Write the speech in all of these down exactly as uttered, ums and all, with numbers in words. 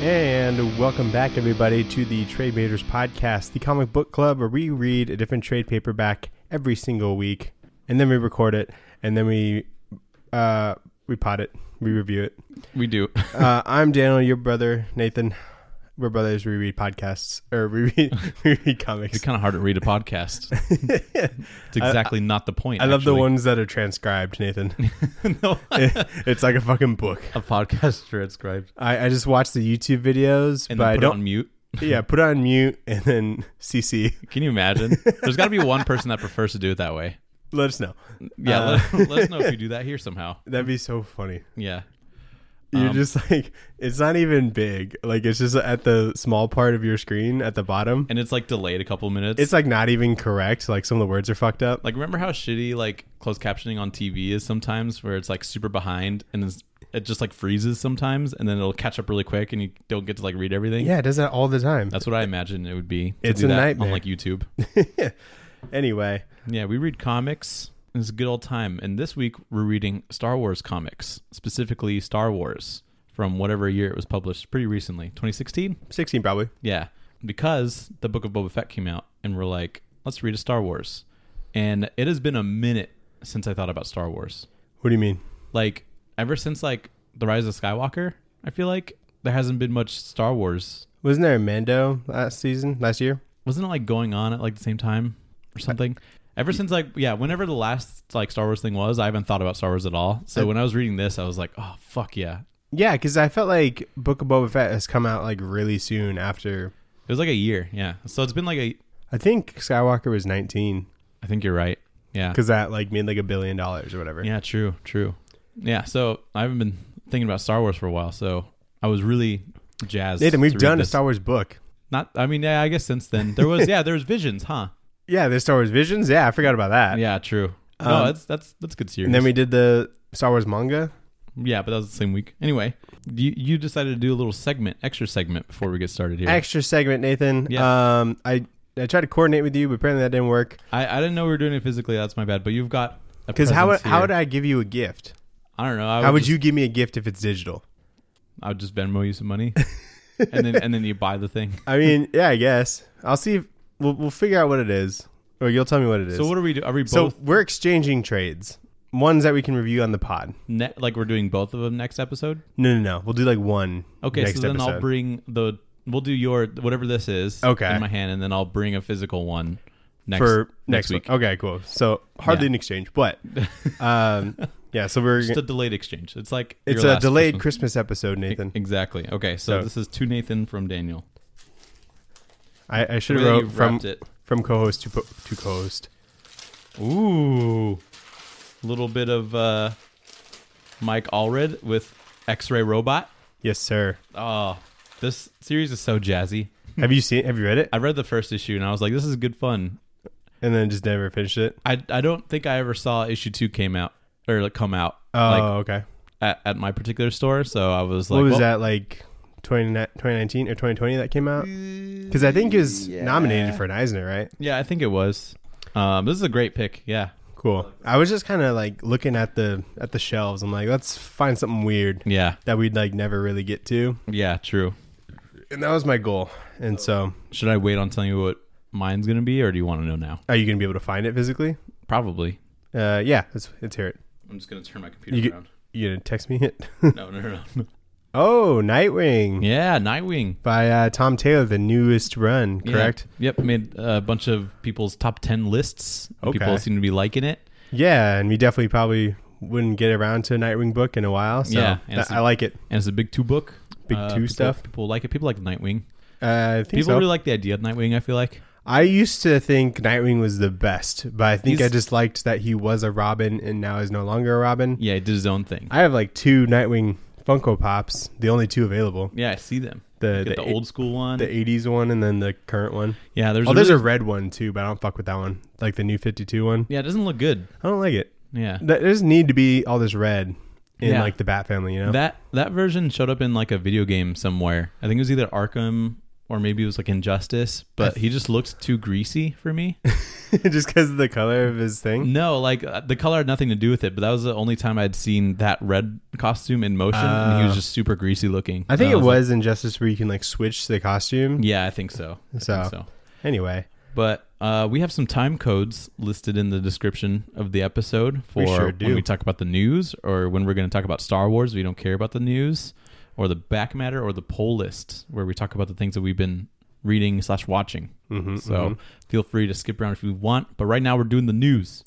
And welcome back, everybody, to the Trade Baiters podcast, the comic book club where we read a different trade paperback every single week, and then we record it, and then we uh, we pod it, we review it. We do. uh, I'm Daniel, your brother, Nathan. We're brothers. We read podcasts, or we read, we read comics. It's kind of hard to read a podcast. It's exactly I, not the point. I love actually. the ones that are transcribed, Nathan. No. it, it's like a fucking book. A podcast transcribed. I, I just watch the YouTube videos, And but then I put don't. it on mute. Yeah, put it on mute and then C C. Can you imagine? There's got to be one person that prefers to do it that way. Let us know. Yeah, Uh, let, let us know if you do that here somehow. That'd be so funny. Yeah. You're Um, just like, it's not even big. Like, it's just at the small part of your screen at the bottom. And it's like delayed a couple minutes. It's like not even correct. Like, some of the words are fucked up. Like, remember how shitty like closed captioning on T V is sometimes, where it's like super behind and it's, it just like freezes sometimes, and then it'll catch up really quick, and you don't get to like read everything. Yeah, it does that all the time. That's what I imagine it would be. To It's do a that nightmare. on like YouTube. Anyway, Yeah, we read comics. It's a good old time. And this week we're reading Star Wars comics, specifically Star Wars from whatever year it was published, pretty recently, twenty sixteen. sixteen probably. Yeah, because the Book of Boba Fett came out, and we're like, let's read a Star Wars. And it has been a minute since I thought about Star Wars. What do you mean? Like, ever since like The Rise of Skywalker, I feel like there hasn't been much Star Wars. Wasn't there a Mando last season, last year? Wasn't it like going on at like the same time or something? Ever since like, yeah, whenever the last like Star Wars thing was, I haven't thought about Star Wars at all. So I- when I was reading this, I was like, oh, fuck yeah. Yeah, because I felt like Book of Boba Fett has come out like really soon after. It was like a year. Yeah. So it's been like a, I think Skywalker was nineteen I think you're right. Yeah. because that like made like a billion dollars or whatever. Yeah, true, true. Yeah. So I haven't been thinking about Star Wars for a while. So I was really jazzed. Nathan, we've to read done a this. Star Wars book. Not, I mean, yeah, I guess since then there was, yeah, there was Visions, huh? Yeah, there's Star Wars Visions. Yeah, I forgot about that. Yeah, true. No, Um, that's, that's, that's a good series. And then we did the Star Wars manga. Yeah, but that was the same week. Anyway, you you decided to do a little segment, extra segment before we get started here. Extra segment, Nathan. Yeah. Um, I I tried to coordinate with you, but apparently that didn't work. I, I didn't know we were doing it physically. That's my bad. But you've got a Because how would- presence how here. would I give you a gift? I don't know. I How would just, you give me a gift if it's digital? I would just Venmo you some money, and then and then you buy the thing. I mean, yeah, I guess I'll see. If, we'll we'll figure out what it is, or you'll tell me what it is. So what are we do? Are we So both we're exchanging trades, ones that we can review on the pod. ne- like we're doing both of them next episode? No, no, no. We'll do like one. Okay, next so then episode. I'll bring the. We'll do your whatever this is. Okay. In my hand, and then I'll bring a physical one next for next, next week. week. Okay, cool. So hardly Yeah. an exchange, but um, yeah. So we're Just a delayed exchange. It's like it's your a last delayed Christmas. Christmas episode, Nathan. Exactly. Okay, so, So- this is to Nathan from Daniel. I, I should The have way that wrote you from wrapped it. from co-host to po- to co-host. Ooh, a little bit of uh, Mike Allred with X-Ray Robot. Yes, sir. Oh, this series is so jazzy. Have you seen? Have you read it? I read the first issue and I was like, "This is good fun." And then just never finished it. I I don't think I ever saw issue two came out or like come out Oh, like okay. at, at my particular store. So I was like, What was well, that like? twenty nineteen or twenty twenty that came out? Because I think it was Yeah. nominated for an Eisner, right? Yeah, I think it was. Um, this is a great pick. Yeah, Cool. I was just kind of like looking at the at the shelves. I'm like, let's find something weird yeah, that we'd like never really get to, yeah. True. and that was my goal. And so, Should I wait on telling you what mine's gonna be, or do you want to know now? are you gonna be able to find it physically? Probably. Uh, yeah, let's let's hear it. I'm just gonna turn my computer You get- around. You gonna text me it? No, no, no, no. Oh, Nightwing Yeah, Nightwing. by uh, Tom Taylor, the newest run, correct? Yeah. Yep, made a bunch of people's top ten lists. Okay. People seem to be liking it. Yeah, and we definitely probably wouldn't get around to a Nightwing book in a while. So Yeah, and that- it's a- I like it. And it's a big two book. Big Uh, two people- stuff. People like it. People like Nightwing. Uh, I think People so. really like the idea of Nightwing, I feel like. I used to think Nightwing was the best, but I think He's- I just liked that he was a Robin and now is no longer a Robin. Yeah, he did his own thing. I have like two Nightwing Funko Pops, the only two available. Yeah, I see them. The Get the, the old school one. the eighties one and then the current one. yeah, there's Oh, a there's really- a red one too, but I don't fuck with that one. Like the new fifty-two one. Yeah, it doesn't look good. I don't like it. Yeah. There doesn't need to be all this red in Yeah. like the Bat family, you know? That that version showed up in like a video game somewhere. I think it was either Arkham or maybe it was like Injustice, but he just looked too greasy for me. Just because of the color of his thing? No, like uh, the color had nothing to do with it, but that was the only time I'd seen that red costume in motion, uh, and he was just super greasy looking. I think so it I was, was like, Injustice where you can like switch the costume. Yeah, I think so. I so, think so. Anyway. But uh, we have some time codes listed in the description of the episode for we sure do. when we talk about the news or when we're going to talk about Star Wars. We don't care about the news or the back matter or the poll list where we talk about the things that we've been reading slash watching. Mm-hmm, so mm-hmm. feel free to skip around if you want. But right now we're doing the news.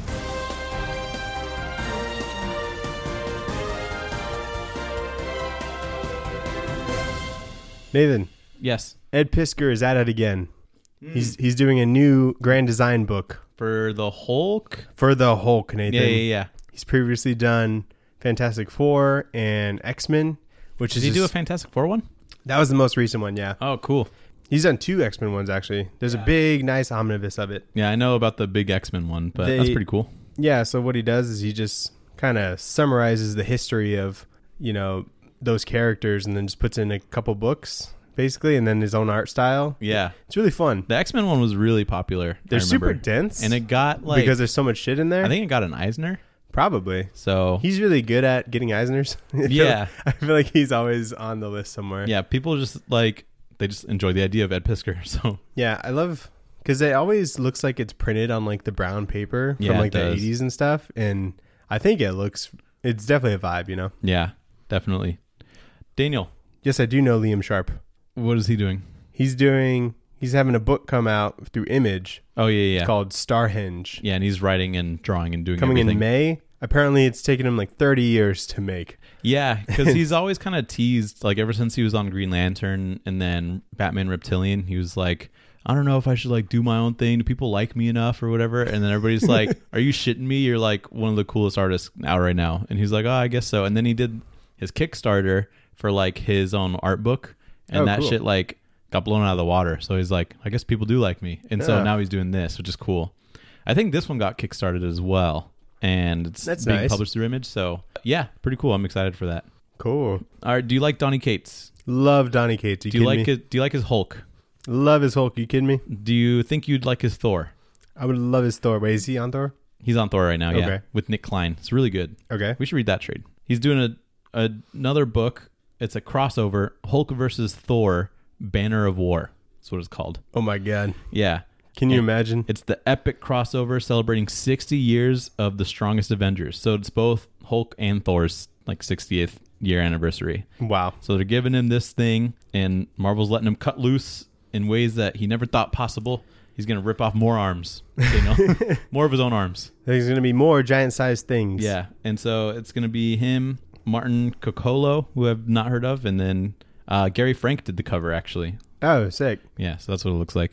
Nathan. Yes. Ed Piskor is at it again. Mm. He's he's doing a new grand design book. For the Hulk? For the Hulk, Nathan. Yeah, yeah, yeah. He's previously done Fantastic Four and X-Men. Which Did is he just, do a Fantastic Four one? That was the most recent one, yeah. Oh, cool. He's done two X-Men ones, actually. There's yeah. a big, nice omnibus of it. Yeah, I know about the big X-Men one, but they, that's pretty cool. Yeah, so what he does is he just kind of summarizes the history of, you know, those characters and then just puts in a couple books, basically, and then his own art style. Yeah. It's really fun. The X-Men one was really popular. They're super dense. And it got, like... Because there's so much shit in there. I think it got an Eisner. Probably. So he's really good at getting Eisners. I yeah. Feel, I feel like he's always on the list somewhere. Yeah, people just, like... They just enjoy the idea of Ed Piskor. So yeah, I love... Because it always looks like it's printed on, like, the brown paper from, yeah, like, the eighties and stuff. And I think it looks... It's definitely a vibe, you know? Yeah, definitely. Daniel. Yes, I do know Liam Sharp. What is he doing? He's doing... He's having a book come out through Image. Oh, yeah, yeah. Called Starhenge. Yeah, and he's writing and drawing and doing Coming everything. in May. Apparently, it's taken him, like, thirty years to make. Yeah, because he's always kind of teased, like, ever since he was on Green Lantern and then Batman Reptilian, he was like... I don't know if I should like do my own thing. Do people like me enough or whatever? And then everybody's like, are you shitting me? You're like one of the coolest artists out right now. And he's like, oh, I guess so. And then he did his Kickstarter for like his own art book. And oh, that cool. shit like got blown out of the water. So he's like, I guess people do like me. And yeah. so now he's doing this, which is cool. I think this one got Kickstarted as well. And it's That's being nice. published through Image. So yeah, pretty cool. I'm excited for that. Cool. All right. Do you like Donny Cates? Love Donny Cates. You do you like me? his, Do you like his Hulk? Love his Hulk. You kidding me? Do you think you'd like his Thor? I would love his Thor. Wait, is he on Thor? He's on Thor right now, yeah. Okay. With Nick Klein. It's really good. Okay. We should read that trade. He's doing a, a another book. It's a crossover. Hulk versus Thor, Banner of War. That's what it's called. Oh, my God. Yeah. Can you and imagine? It's the epic crossover celebrating sixty years of the strongest Avengers. So it's both Hulk and Thor's like sixtieth year anniversary. Wow. So they're giving him this thing, and Marvel's letting him cut loose in ways that he never thought possible. He's going to rip off more arms, you know, more of his own arms. There's going to be more giant-sized things. Yeah, and so it's going to be him, Martin Coccolo, who I've not heard of, and then uh, Gary Frank did the cover, actually. Oh, sick. Yeah, so that's what it looks like.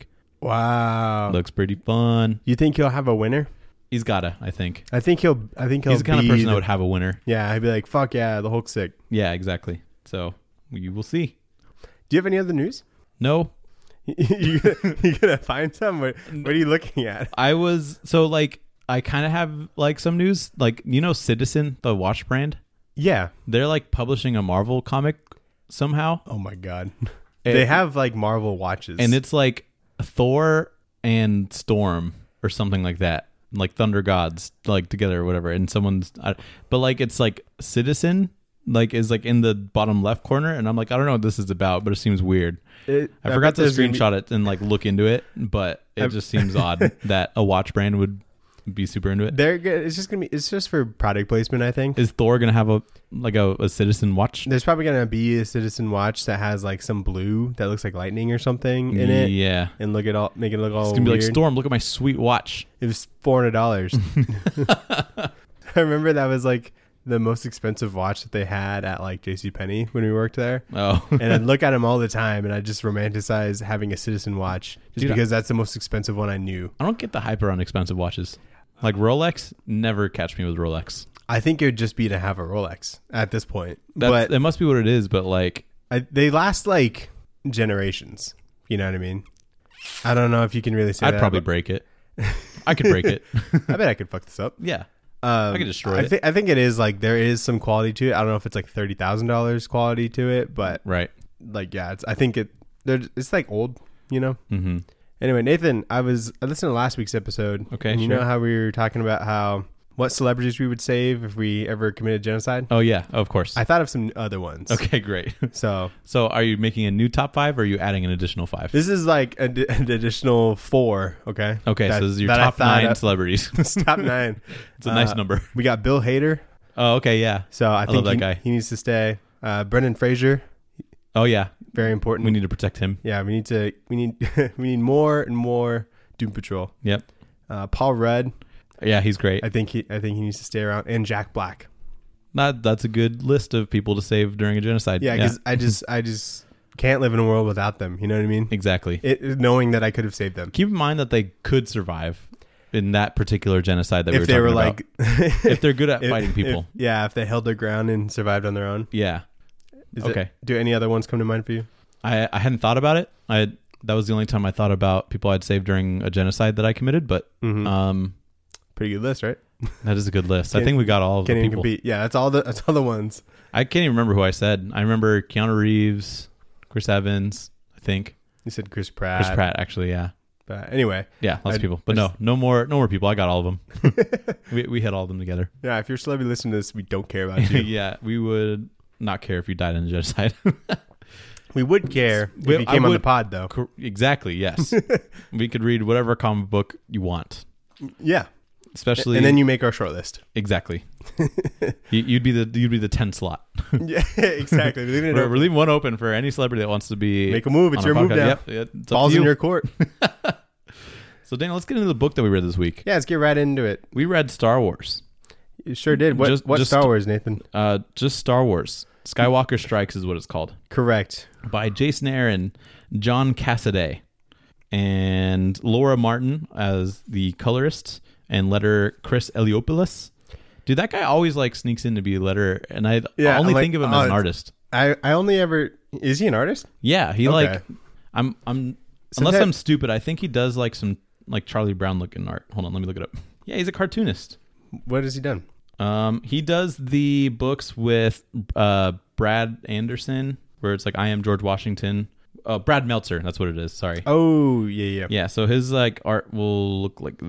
Wow. Looks pretty fun. You think he'll have a winner? He's gotta, I think. I think he'll. I think he'll. He's the kind be of person the, that would have a winner. Yeah, he'd be like, "Fuck yeah, the Hulk's sick." Yeah, exactly. So you will see. Do you have any other news? No. you you gonna find some? What, what are you looking at? I was so like I kind of have like some news. Like you know, Citizen, the watch brand. Yeah, they're like publishing a Marvel comic somehow. Oh my god, they have like Marvel watches, and it's like Thor and Storm or something like that, like Thunder Gods like together or whatever. And someone's, I, but like it's like Citizen. Like is like in the bottom left corner, and I'm like, I don't know what this is about, but it seems weird. It, I, I forgot to screenshot be... it and like look into it, but it I... just seems odd that a watch brand would be super into it. They're it's just gonna be it's just for product placement, I think. Is Thor gonna have a like a, a Citizen watch? There's probably gonna be a Citizen watch that has like some blue that looks like lightning or something in it. Yeah, and look at all make it look all. It's gonna weird. be like Storm. Look at my sweet watch. It was four hundred dollars. I remember that was like the most expensive watch that they had at like JCPenney when we worked there. Oh. And I'd look at them all the time, and I just romanticize having a Citizen watch just Dude, because I, that's the most expensive one I knew. I don't get the hype around expensive watches. Like Rolex, never catch me with Rolex. I think it would just be to have a Rolex at this point. That's, but it must be what it is, but like... I, they last like generations. You know what I mean? I don't know if you can really say I'd that. I'd probably break it. I could break it. I bet I could fuck this up. Yeah. Um, I could destroy I it. Th- I think it is like there is some quality to it. I don't know if it's like thirty thousand dollars quality to it, but right. Like yeah, it's. I think it. they're it's like old, you know. Mm-hmm. Anyway, Nathan, I was I listened to last week's episode. Okay, and you sure. know how we were talking about how what celebrities we would save if we ever committed genocide? Oh yeah, of course. I thought of some other ones. Okay, great. So So are you making a new top five, or are you adding an additional five? this is like a, an additional four. Okay. Okay, That- so this is your that I top thought nine of- celebrities. top nine. It's a nice Uh, number. We got Bill Hader. Oh, okay, yeah. So I, think love that he, guy. he needs to stay. Uh, Brendan Fraser, Oh yeah, very important. we need to protect him. yeah, we need to. We need. we need more and more Doom Patrol. Yep. Uh, Paul Rudd. Yeah, he's great. I think he. I think he needs to stay around. And Jack Black. That that's a good list of people to save during a genocide. Yeah, because I just. I just can't live in a world without them. You know what I mean? exactly. It, knowing that I could have saved them Keep in mind that they could survive in that particular genocide that we were if they talking were about. like. if they're good at if- fighting people. if- yeah, if they held their ground and survived on their own. yeah. Is Okay. It, do any other ones come to mind for you? I I hadn't thought about it. I that was the only time I thought about people I'd saved during a genocide that I committed, but Mm-hmm. um Pretty good list, right? that is a good list. I Can't- think we got all of the Can't even people. compete. Yeah, that's all the. That's all the ones. I can't even remember who I said. I remember Keanu Reeves, Chris Evans, I think. You said Chris Pratt. Chris Pratt actually, yeah. But anyway, Yeah, lots I- of people. But I no, just- no more no more people. I got all of them. we we had all of them together. yeah. If you're a celebrity listening to this, we don't care about you. yeah, we would not care if you died in a genocide. We would care if Well, you I came on the would- pod, though. Cor- exactly, yes. We could read whatever comic book you want. Yeah, Especially and then you make our short list. exactly. You- You'd be the you'd be the ten slot. Yeah, exactly. We're leaving it We're, open. we're leaving one open for any celebrity that wants to be Make a move. It's on our your move podcast. now. Yep, yeah, it's up to Balls you. in your court. So Daniel, let's get into the book that we read this week. Yeah, let's get right into it. We read Star Wars. You sure did. What, Just- what just- Star Wars, Nathan? Uh, just Star Wars. Skywalker Strikes is what it's called. Correct. By Jason Aaron, John Cassaday, and Laura Martin as the colorist, and letter Chris Eliopoulos. Dude, that guy always like sneaks in to be a letter, and I Yeah, only I'm like, think of him oh, as an it's- artist. I, I only ever is he an artist? Yeah, he Okay. like I'm I'm So unless that- I'm stupid, I think he does like some like Charlie Brown looking art. Hold on, let me look it up. Yeah, he's a cartoonist. What has he done? Um, he does the books with uh Brad Anderson, where it's like I Am George Washington. Uh, Brad Meltzer, that's what it is. Sorry. Oh yeah, yeah. Yeah, so his like art will look like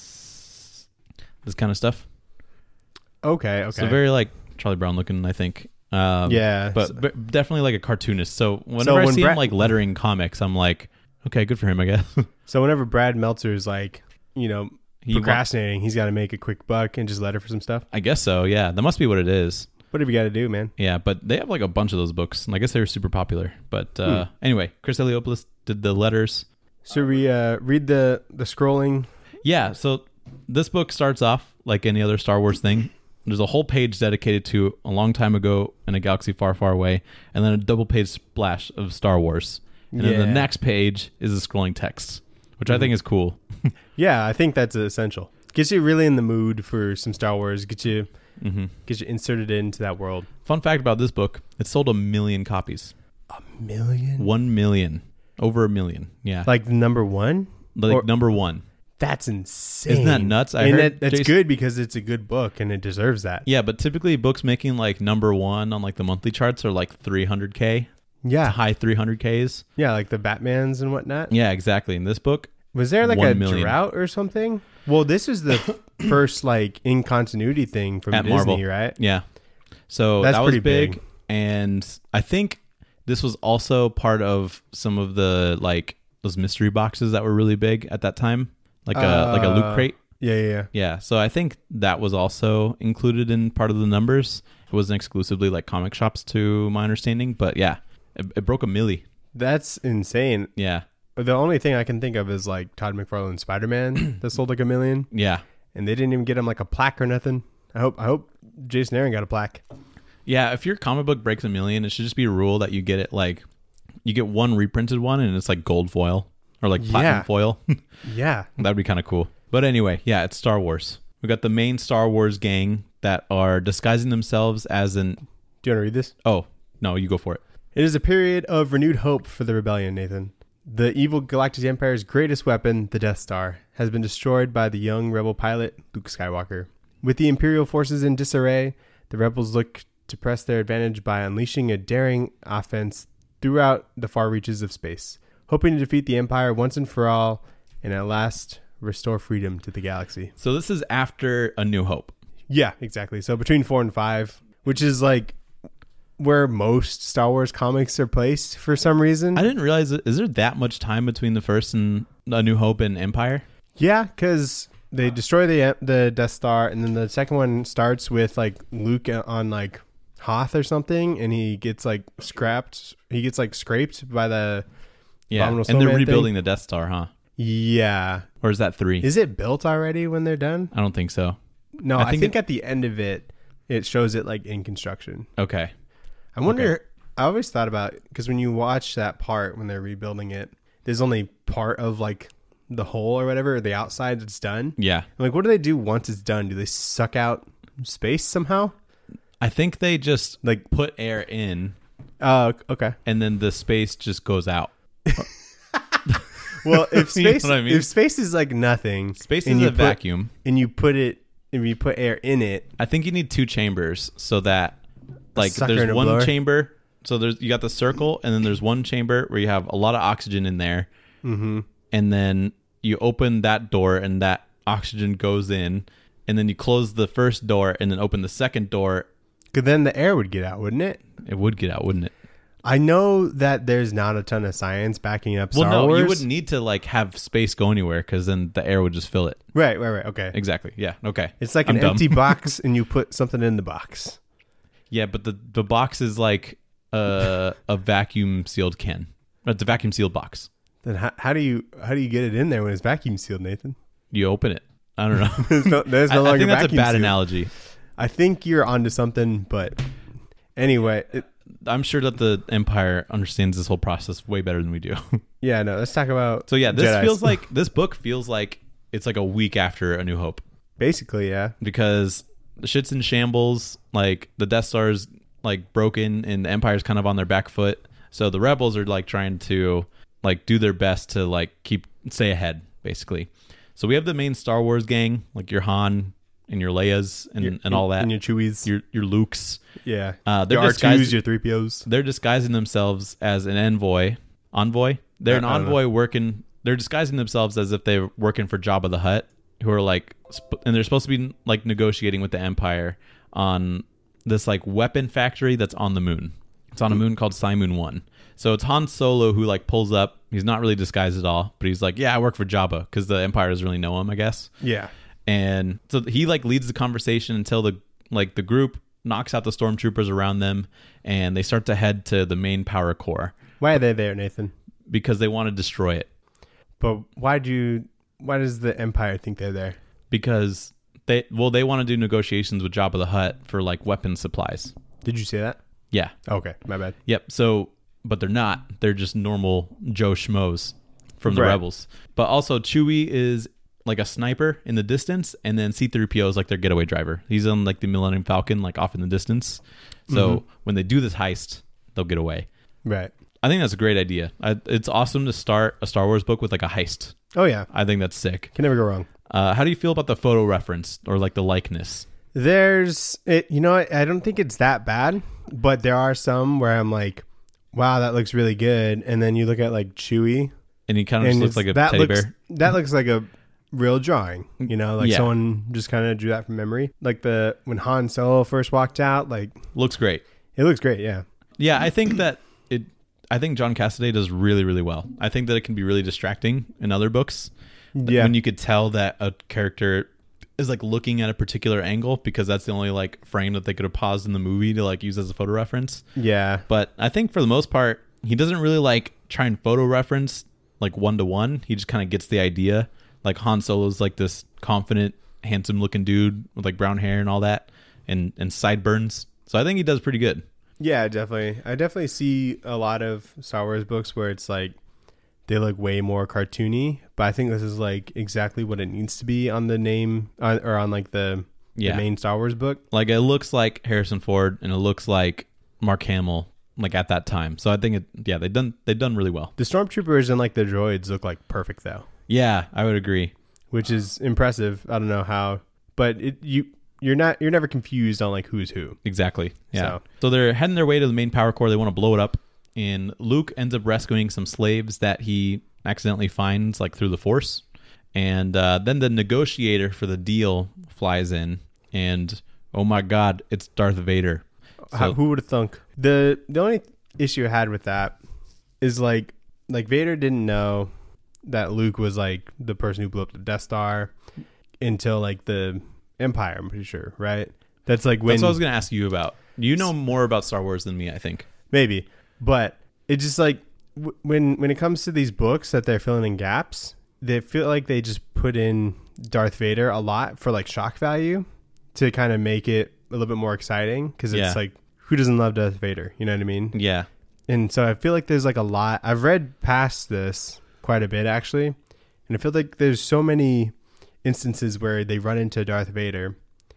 this, this kind of stuff. Okay, okay. So very like Charlie Brown looking, I think. Um, yeah, but, so- but definitely like a cartoonist. So whenever So I when see Brad- him like lettering comics, I'm like, okay, good for him, I guess. So whenever Brad Meltzer is like, you know, He wa- procrastinating, he's got to make a quick buck and just letter for some stuff. I guess so. Yeah, that must be what it is. What have you got to do, man? Yeah, but they have like a bunch of those books, and I guess they were super popular. But uh, Hmm. anyway, Chris Eliopoulos did the letters. So we uh, read the the scrolling. Yeah, so this book starts off like any other Star Wars thing. There's a whole page dedicated to a long time ago in a galaxy far, far away, and then a double page splash of Star Wars. And then the Yeah. next page is a scrolling text, which I think is cool. Yeah, I think that's essential. Gets you really in the mood for some Star Wars. Get you hmm get you inserted into that world. Fun fact about this book, it sold a million copies. A million? One million. Over a million. Yeah. Like the number one? Like or- number one. That's insane. Isn't that nuts? I and heard that, that's Jason- good because it's a good book and it deserves that. Yeah, but typically books making like number one on like the monthly charts are like three hundred K, Yeah. high three hundred Ks. Yeah, like the Batmans and whatnot. Yeah, exactly. In this book, Was there like One a million. drought or something? Well, this is the f- first like in continuity thing from At Disney, Marvel. right? yeah. So That's that was pretty big, big. and I think this was also part of some of the like those mystery boxes that were really big at that time, like a like a loot Uh, crate. Yeah, yeah, yeah. Yeah, so I think that was also included in part of the numbers. It wasn't exclusively like comic shops, to my understanding, but yeah, it, it broke a milli. That's insane. Yeah, The only thing I can think of is like Todd McFarlane's Spider-Man that sold like a million, yeah, and they didn't even get him like a plaque or nothing. I hope I hope Jason Aaron got a plaque. yeah. If your comic book breaks a million, it should just be a rule that you get it like you get one reprinted one, and it's like gold foil or like platinum Yeah. foil. Yeah. That'd be kind of cool. But anyway, yeah, it's Star Wars. We got the main Star Wars gang that are disguising themselves as an. Do you want to read this? Oh no, you go for it. It is a period of renewed hope for the rebellion, Nathan. The evil Galactic Empire's greatest weapon, the Death Star, has been destroyed by the young rebel pilot, Luke Skywalker. With the Imperial forces in disarray, the rebels look to press their advantage by unleashing a daring offense throughout the far reaches of space, hoping to defeat the Empire once and for all, and at last restore freedom to the galaxy. So this is after A New Hope. Yeah, exactly. So between four and five, which is like where most Star Wars comics are placed for some reason. I didn't realize it. Is there that much time between the first and A New Hope and Empire? Yeah, because they destroy the the Death Star, and then the second one starts with like Luke on like Hoth or something, and he gets like scrapped. He gets like scraped by the Yeah, Abominable and they're Snowman rebuilding thing. the Death Star, huh? Yeah. Or is that three? Is it built already when they're done? I don't think so. No, I I think think, it- at the end of it, it shows it like in construction. Okay. I wonder. I always thought about because when you watch that part when they're rebuilding it, there's only part of like the hole or whatever, or the outside that's done. Yeah. I'm like, what do they do once it's done? Do they suck out space somehow? I think they just Like, put air in oh, okay. and then the space just goes out. Well, if You know space, what I mean? if space is like nothing, Space and is you a put- vacuum. and you put it, if you put air in it, I think you need two chambers so that like sucker and there's a one blower? chamber. So there's you got the circle and then there's one chamber where you have a lot of oxygen in there. mm-hmm. And then you open that door and that oxygen goes in. And then you close the first door and then open the second door. Because then the air would get out, wouldn't it? It would get out, wouldn't it? I know that there's not a ton of science backing up Well, Star no, Wars. you wouldn't need to like have space go anywhere because then the air would just fill it. Right, right, right. Okay. Exactly. Yeah. Okay. It's like I'm an dumb. empty box, and you put something in the box. Yeah, but the the box is like a a vacuum sealed can. It's a vacuum sealed box. Then how, how do you how do you get it in there when it's vacuum sealed, Nathan? You open it. I don't know. There's no, there's no I, I longer think that's a vacuum bad sealed. analogy. I think you're onto something, but anyway, it, I'm sure that the Empire understands this whole process way better than we do. yeah, no. Let's talk about. So yeah, this Jedis. feels like this book feels like it's like a week after A New Hope basically, yeah. because the shit's in shambles. Like the Death Star's like broken and the Empire's kind of on their back foot. So the rebels are like trying to like do their best to like keep stay ahead, basically. So we have the main Star Wars gang, like your Han and your Leias and, Your- and all that. and your Chewies, your your Lukes. yeah. Uh, they're your R disguised- twos, your three P Os. They're disguising themselves as an envoy. Envoy? They're an I- I don't envoy working. They're disguising themselves as if they're working for Jabba the Hutt, who are like, sp- and they're supposed to be like negotiating with the Empire on this like weapon factory that's on the moon. It's on a moon called Simoon One. So it's Han Solo who like pulls up. He's not really disguised at all, but he's like, "Yeah, I work for Jabba," because the Empire doesn't really know him, I guess. Yeah. And so he like leads the conversation until the like the group knocks out the stormtroopers around them, and they start to head to the main power core Why are they there, Nathan? because they want to destroy it. But why do you, why does the Empire think they're there? Because they well they want to do negotiations with Jabba the Hutt for like weapon supplies. Did you say that? Yeah. Okay, my bad. Yep. So, but they're not. They're just normal Joe Schmoes from the Right. rebels. But also Chewie is like a sniper in the distance, and then C three P O is like their getaway driver. He's on like the Millennium Falcon, like off in the distance. So Mm-hmm. when they do this heist, they'll get away. Right. I think that's a great idea. I, it's awesome to start a Star Wars book with like a heist. Oh yeah, I think that's sick. can never go wrong. Uh, how do you feel about the photo reference or like the likeness? There's it. You know, I don't think it's that bad, but there are some where I'm like, wow, that looks really good. And then you look at like Chewie, And he kind of just looks it's- like a that teddy looks, bear. That looks like a real drawing. You know, like Yeah. someone just kind of drew that from memory. Like the when Han Solo first walked out, like Looks great. it looks great. Yeah. Yeah, I think that it. I think John Cassaday does really, really well. I think that it can be really distracting in other books. Yeah. When you could tell that a character is like looking at a particular angle because that's the only like frame that they could have paused in the movie to like use as a photo reference. Yeah. But I think for the most part, he doesn't really like try and photo reference like one to one. He just kind of gets the idea. Like Han Solo's like this confident, handsome looking dude with like brown hair and all that, and and sideburns. So I think he does pretty good. Yeah, definitely. I definitely see a lot of Star Wars books where it's like they look way more cartoony, but I think this is like exactly what it needs to be on the name on, or on like the, Yeah. the main Star Wars book. Like it looks like Harrison Ford and it looks like Mark Hamill like at that time. So I think it yeah, they've done they've done really well. The stormtroopers and like the droids look like perfect though, Yeah, I would agree. which is impressive. I don't know how, but it you you're not you're never confused on like who's who. Exactly. Yeah. So- So, they're heading their way to the main power core. They want to blow it up. and Luke ends up rescuing some slaves that he accidentally finds like through the Force. And uh, then the negotiator for the deal flies in, and oh my God, it's Darth Vader. So, How, who would have thunk? The the only issue I had with that is like like Vader didn't know that Luke was like the person who blew up the Death Star until like the Empire, I'm pretty sure, right? That's like when that's what I was gonna ask you about. You know more about Star Wars than me, I think. Maybe, but it just like w- when when it comes to these books that they're filling in gaps, they feel like they just put in Darth Vader a lot for like shock value to kind of make it a little bit more exciting, because it's Yeah. like, who doesn't love Darth Vader? You know what I mean? Yeah. And so I feel like there's like a lot. I've read past this quite a bit actually, and I feel like there's so many instances where they run into Darth Vader,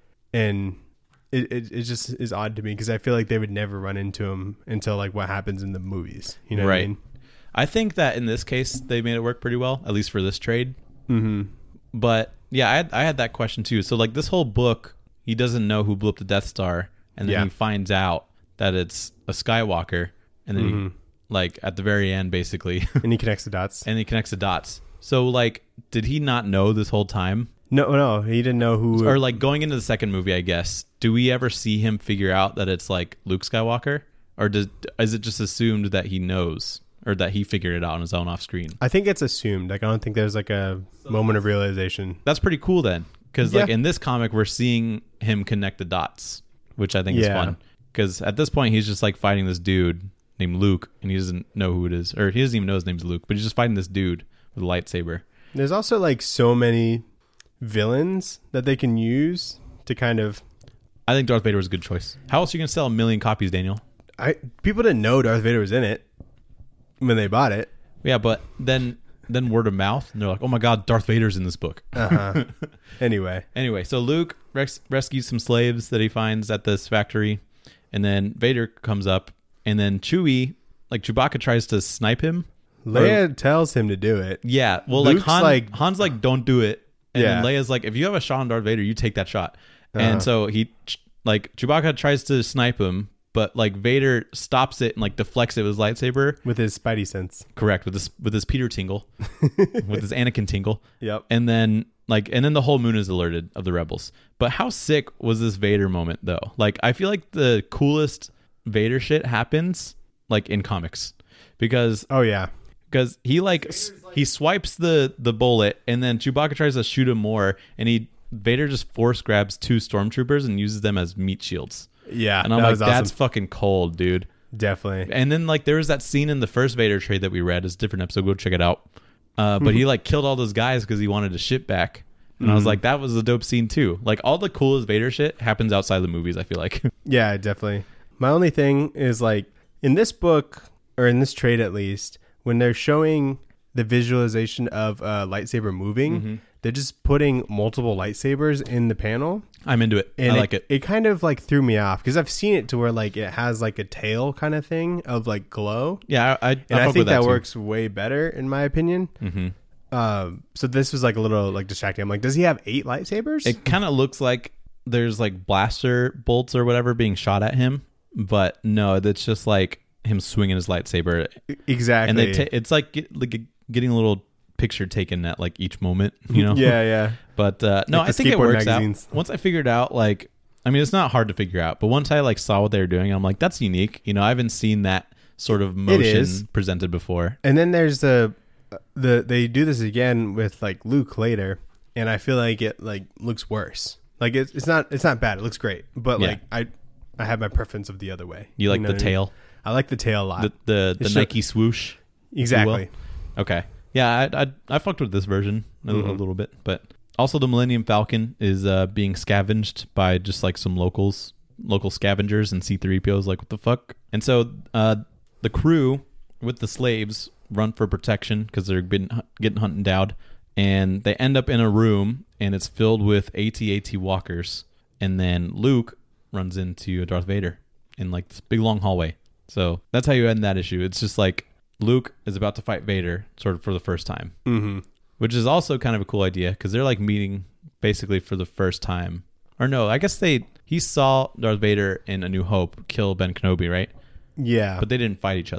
and it it, it just is odd to me because I feel like they would never run into him until like what happens in the movies. You know what Right. I mean? I think that in this case they made it work pretty well, at least for this trade. Mm-hmm. But yeah, I had, I had that question too. So like this whole book, he doesn't know who blew up the Death Star, and then Yeah. he finds out that it's a Skywalker, and then Mm-hmm. he, like at the very end, basically, And he connects the dots. and he connects the dots. So like, did he not know this whole time? No, no, he didn't know who. Or like going into the second movie, I guess, do we ever see him figure out that it's like Luke Skywalker, or does is it just assumed that he knows, or that he figured it out on his own off screen? I think it's assumed. Like I don't think there's like a moment of realization. That's pretty cool then, because like Yeah. in this comic we're seeing him connect the dots, which I think is Yeah. fun, because at this point he's just like fighting this dude named Luke, and he doesn't know who it is, or he doesn't even know his name's Luke, but he's just fighting this dude with a lightsaber. There's also like so many villains that they can use to kind of. I think Darth Vader was a good choice. How else are you gonna sell a million copies, Daniel? I people didn't know Darth Vader was in it when they bought it. Yeah, but then then word of mouth, and they're like, oh my God, Darth Vader's in this book. Uh-huh. Anyway, Anyway, so Luke res- rescues some slaves that he finds at this factory, and then Vader comes up, and then Chewie, like Chewbacca, tries to snipe him. Leia tells him to do it. Yeah, well, Luke's like, Han, like- Han's like, don't do it, and Yeah. then Leia's like, if you have a shot on Darth Vader, you take that shot. Uh-huh. And so he, like, Chewbacca tries to snipe him, but like Vader stops it and like deflects it with his lightsaber. With his spidey sense. Correct, with this with his Peter tingle, with his Anakin tingle. Yep. And then like and then the whole moon is alerted of the rebels. But how sick was this Vader moment though? Like I feel like the coolest Vader shit happens like in comics, because Oh yeah. because he like s- he swipes the the bullet, and then Chewbacca tries to shoot him more, and he Vader just force grabs two stormtroopers and uses them as meat shields. Yeah. And I'm that like, was that's awesome. fucking cold, dude. Definitely. And then like there was that scene in the first Vader trade that we read. It's a different episode. Go check it out. Uh, but he like killed all those guys because he wanted to ship back. And I was like, that was a dope scene too. Like all the coolest Vader shit happens outside the movies, I feel like. Yeah, definitely. My only thing is like in this book, or in this trade at least, when they're showing the visualization of a lightsaber moving, Mm-hmm. they're just putting multiple lightsabers in the panel. I'm into it. And I like it. It kind of like threw me off because I've seen it to where like it has like a tail kind of thing of like glow. Yeah, I, I, And I, I, fuck think with that, too. works way better in my opinion. Mm-hmm. Um, so this was like a little like distracting. I'm like, does he have eight lightsabers? It kind of looks like there's like blaster bolts or whatever being shot at him, but no, that's just like him swinging his lightsaber. exactly. And they ta- it's like, get, like getting a little picture taken at like each moment, you know? yeah, yeah. But uh, no, Like I the think it skateboard works magazines. out. Once I figured out, like, I mean, it's not hard to figure out, but once I like saw what they were doing, I'm like, that's unique. You know, I haven't seen that sort of motion is. presented before. And then there's the the they do this again with like Luke later, and I feel like it like looks worse. Like it's it's not it's not bad. It looks great, but Yeah. like I I have my preference of the other way. You like know the what I mean? tail, I like the tail a lot. the the, the It should- Nike swoosh. exactly. Okay, yeah, I I, I fucked with this version a, Mhm. a little bit, but also the Millennium Falcon is uh, being scavenged by just like some locals, local scavengers, and C three P O is like, what the fuck? And so uh, the crew with the slaves run for protection because they're been hu- getting hunted down, and they end up in a room, and it's filled with AT-AT walkers, and then Luke runs into Darth Vader in like this big long hallway. So that's how you end that issue. It's just like Luke is about to fight Vader sort of for the first time, Mm-hmm. which is also kind of a cool idea because they're like meeting basically for the first time. Or no, I guess they he saw Darth Vader in A New Hope kill Ben Kenobi, right? Yeah. But they didn't fight each other.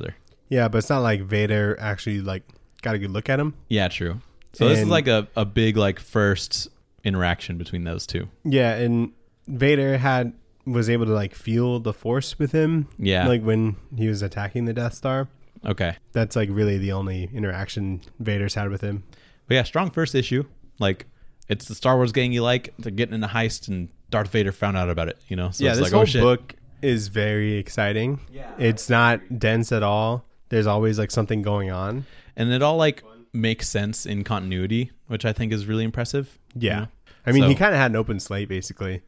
Yeah, but it's not like Vader actually like got a good look at him. Yeah, true. So this is And- like a, a big like first interaction between those two. Yeah, and Vader had was able to like feel the Force with him. Yeah. Like when he was attacking the Death Star. Okay. That's like really the only interaction Vader's had with him. But yeah, strong first issue. Like it's the Star Wars gang you like. They're getting in a heist and Darth Vader found out about it, you know? So yeah, it's this like, whole oh shit. book is very exciting. Yeah. It's not dense at all. There's always like something going on. And it all like makes sense in continuity, which I think is really impressive. Yeah. You know? I mean, So- he kind of had an open slate basically.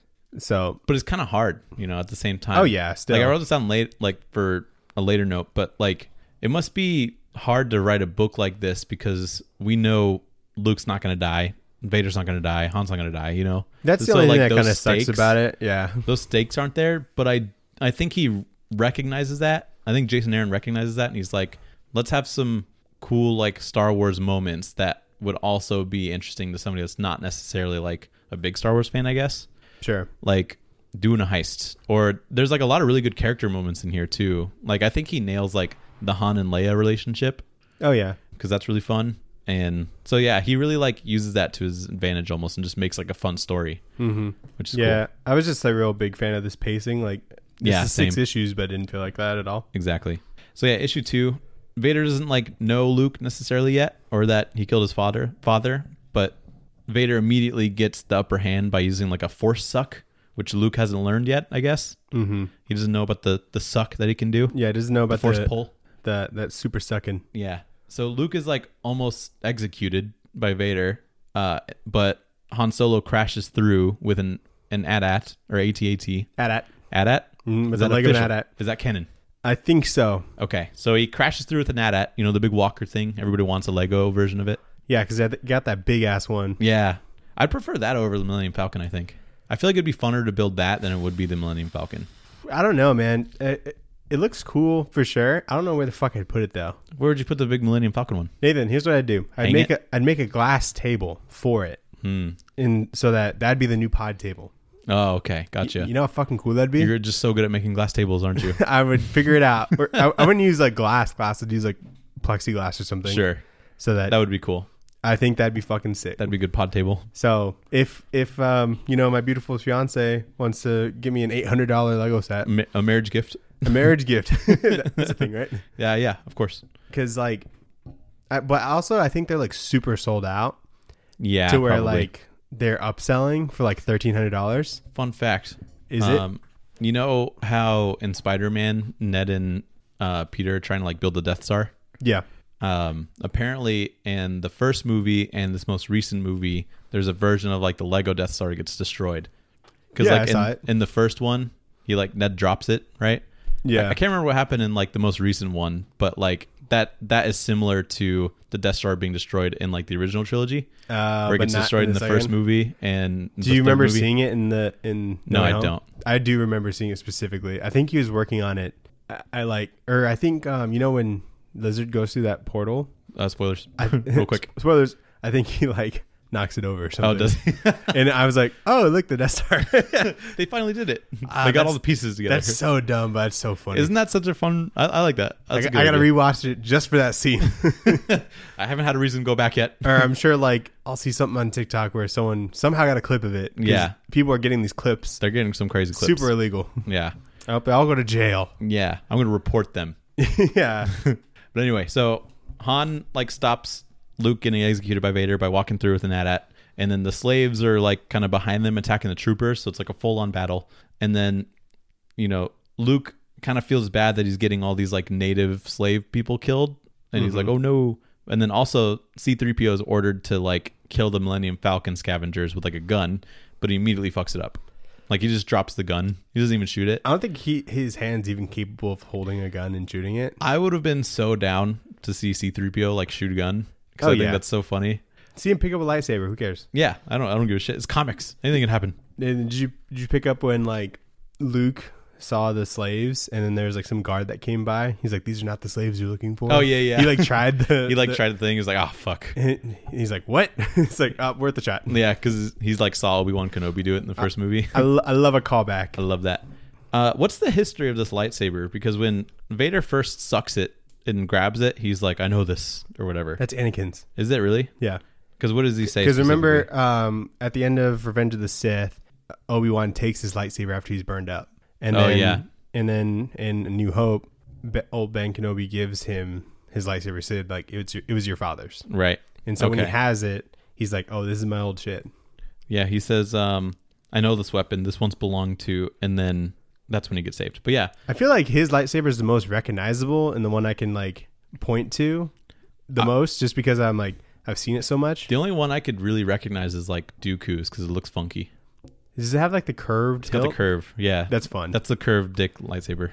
So, But it's kind of hard, you know, at the same time. oh yeah, still. Like I wrote this down late, like for a later note, but like it must be hard to write a book like this because we know Luke's not going to die, Vader's not going to die, Han's not going to die. You know, That's the So, only like, thing that those kind of sucks stakes- about it. Yeah. those stakes aren't there. But I, I think he recognizes that. I think Jason Aaron recognizes that, and he's like, let's have some cool like Star Wars moments that would also be interesting to somebody that's not necessarily like a big Star Wars fan, I guess. Sure. Like doing a heist, or there's like a lot of really good character moments in here too. Like I think he nails like the Han and Leia relationship Oh yeah. because that's really fun. And so yeah, he really like uses that to his advantage almost, and just makes like a fun story, Mm-hmm. which is Yeah, cool. I was just a real big fan of this pacing. Like, this Yeah, is six same. issues, but didn't feel like that at all. Exactly. So yeah, issue two, Vader doesn't like know Luke necessarily yet, or that he killed his father. Father, but Vader immediately gets the upper hand by using like a force suck, which Luke hasn't learned yet. I guess Mm-hmm. he doesn't know about the the suck that he can do. Yeah, it doesn't know The about force the, pull. the that super sucking. Yeah. So Luke is like almost executed by Vader, uh, but Han Solo crashes through with an an A T A T or A T A T. At at. A T A T? Mm, with Is the that leg of an official? A T A T. Is that canon? I think so. Okay. So he crashes through with an A T A T, you know, the big walker thing. Everybody wants a Lego version of it. Yeah, because I th- got that big ass one. Yeah. I'd prefer that over the Millennium Falcon, I think. I feel like it'd be funner to build that than it would be the Millennium Falcon. I don't know, man. It, it, it looks cool for sure. I don't know where the fuck I'd put it though. Where would you put the big Millennium Falcon one? Nathan, here's what I'd do. I'd Hang make it? a I'd make a glass table for it, Hmm. and so that that'd be the new pod table. Oh, okay. Gotcha. You know how fucking cool that'd be. You're just so good at making glass tables, aren't you? I would figure it out. Or I, I wouldn't use like glass. Glass. I'd use like plexiglass or something. Sure. So that, That would be cool. I think that'd be fucking sick. That'd be a good pod table. So if if um you know my beautiful fiance wants to give me an eight hundred dollar Lego set, Ma- a marriage gift. a marriage gift, that's a thing, right? Yeah, yeah, of course. Because like, I, but also I think they're like super sold out Yeah. to where probably. like they're upselling for like thirteen hundred dollars. Fun fact. Is um, You know how in Spider-Man, Ned and uh, Peter are trying to like build the Death Star? it? Yeah. Um, apparently in the first movie and this most recent movie, there's a version of like the Lego Death Star that gets destroyed. Because Yeah, like I saw in, it. in the first one, he like Ned drops it, right? Yeah. I, I can't remember what happened in like the most recent one, but like that that is similar to the Death Star being destroyed in like the original trilogy, Uh, where it but gets not destroyed in the, second. first movie. And the Do you third remember movie. seeing it in the in? No, Way I Home? don't. I do remember seeing it specifically. I think he was working on it. I, I like, or I think um, you know when Lizard goes through that portal. Uh, spoilers, I, real quick. Spoilers. I think he like knocks it over or something. Oh, does he? And I was like, oh, look, the Death Star. They finally did it. Ah, they got all that's- the pieces together. That's so dumb, but it's so funny. Isn't that such a fun? I, I like that. I, That's a I good gotta idea. rewatch it just for that scene. I haven't had a reason to go back yet. Or I'm sure like I'll see something on TikTok where someone somehow got a clip of it. 'Cause Yeah. people are getting these clips. They're getting some crazy clips. Super illegal. Yeah. I hope they all go to jail. Yeah. I'm going to report them. Yeah. But anyway, so Han like stops Luke getting executed by Vader by walking through with an A T A T. And then the slaves are like kind of behind them attacking the troopers. So it's like a full on battle. And then, you know, Luke kind of feels bad that he's getting all these like native slave people killed. And he's Mhm. like, oh no. And then also C three P O is ordered to like kill the Millennium Falcon scavengers with like a gun. But he immediately fucks it up. Like he just drops the gun. He doesn't even shoot it. I don't think he his hands even capable of holding a gun and shooting it. I would have been so down to see C three P O like shoot a gun. Because Oh, I think yeah. that's so funny. See him pick up a lightsaber. Who cares? Yeah, I don't I don't give a shit. It's comics. Anything can happen. And did you did you pick up when like Luke saw the slaves and then there's like some guard that came by? He's like, these are not the slaves you're looking for. Oh, yeah, yeah. He like tried the. He like the, tried the thing. He's like, oh fuck. He's like, what? It's like, oh, worth the shot. Yeah, because he's like saw Obi-Wan Kenobi do it in the first movie. I, lo- I love a callback. I love that. Uh, what's the history of this lightsaber? Because when Vader first sucks it, and grabs it, he's like, I know this or whatever. That's Anakin's. Is it really? Yeah. Because what does he say? Because remember, um, at the end of Revenge of the Sith, Obi-Wan takes his lightsaber after he's burned up. And Oh, then, yeah. And then in A New Hope, Be- old Ben Kenobi gives him his lightsaber. Said like it was your, it was your father's. Right. And so when he Okay. has it, he's like, oh, this is my old shit. Yeah, he says, um, I know this weapon. This once belonged to, and then that's when he gets saved. But yeah, I feel like his lightsaber is the most recognizable and the one I can like point to the Uh, most, just because I'm like I've seen it so much. the only one I could really recognize is like Dooku's because it looks funky. Does it have like the curved It's got hilt? the curve. Yeah. That's fun. That's the curved dick lightsaber.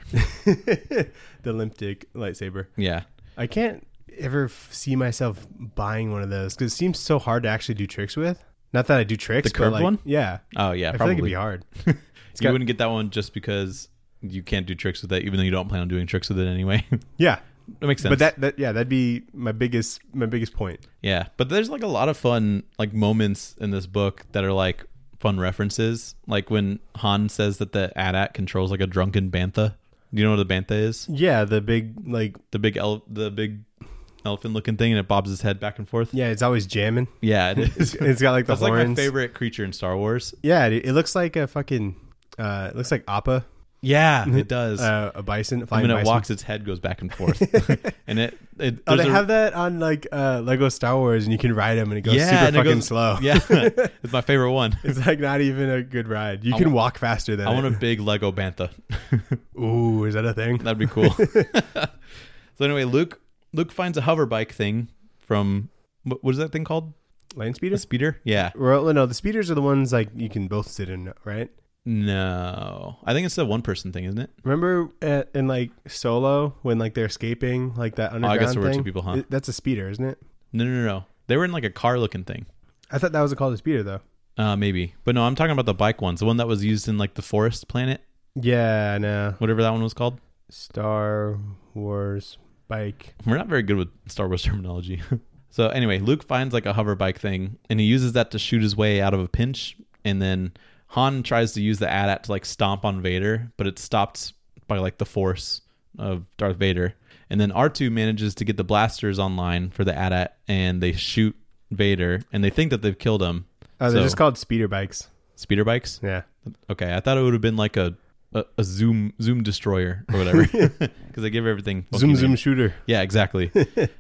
The limp dick lightsaber. Yeah. I can't ever f- see myself buying one of those because it seems so hard to actually do tricks with. Not that I do tricks, The but curved like, one? Yeah, Oh, yeah. I feel probably. like it'd be hard. you got- wouldn't get that one just because you can't do tricks with it, even though you don't plan on doing tricks with it anyway. Yeah, That makes sense. but that, that yeah, that'd be my biggest my biggest point. Yeah, but there's like a lot of fun like moments in this book that are like fun references. Like when Han says that the A T A T controls like a drunken bantha. Do you know what a bantha is? Yeah, the big like The big ele- the big elephant looking thing, and it bobs his head back and forth. yeah, it's always jamming. Yeah, it It's, is. it's got like the That's like horns. my favorite creature in Star Wars. Yeah, it, it looks like a fucking. Uh, it looks like Appa, Yeah, it does. uh, a bison. and Flying when it bison. walks, its head goes back and forth, and it. it Oh, they there's a- have that on like uh, Lego Star Wars, and you can ride them, and it goes yeah, super and it fucking goes- slow. Yeah, it's my favorite one. It's like not even a good ride. You I can want- walk faster than I want a it. big Lego bantha. Ooh, is that a thing? That'd be cool. So anyway, Luke Luke finds a hover bike thing from what, what is that thing called? Land A speeder? speeder? Yeah. Well, no, the speeders are the ones like you can both sit in, right? No, I think it's a one person thing, isn't it? Remember at, in like Solo when like they're escaping like that Oh, I underground guess there were thing? two people, huh? It- that's a speeder, isn't it? No, no, no, no. They were in like a car looking thing. I thought that was called a speeder though. Uh, maybe, but no, I'm talking about the bike ones. The one that was used in like the forest planet, Yeah, no. whatever that one was called. Star Wars bike. We're not very good with Star Wars terminology. So anyway, Luke finds like a hover bike thing, and he uses that to shoot his way out of a pinch. And then Han tries to use the A T A T to like stomp on Vader, but it's stopped by like the force of Darth Vader. And then R two manages to get the blasters online for the A T A T, and they shoot Vader, and they think that they've killed him. Oh, they're So- just called speeder bikes. Speeder bikes. Yeah. Okay, I thought it would have been like a a, a zoom zoom destroyer or whatever, because they give everything funky Zoom zoom names. shooter. Yeah, exactly.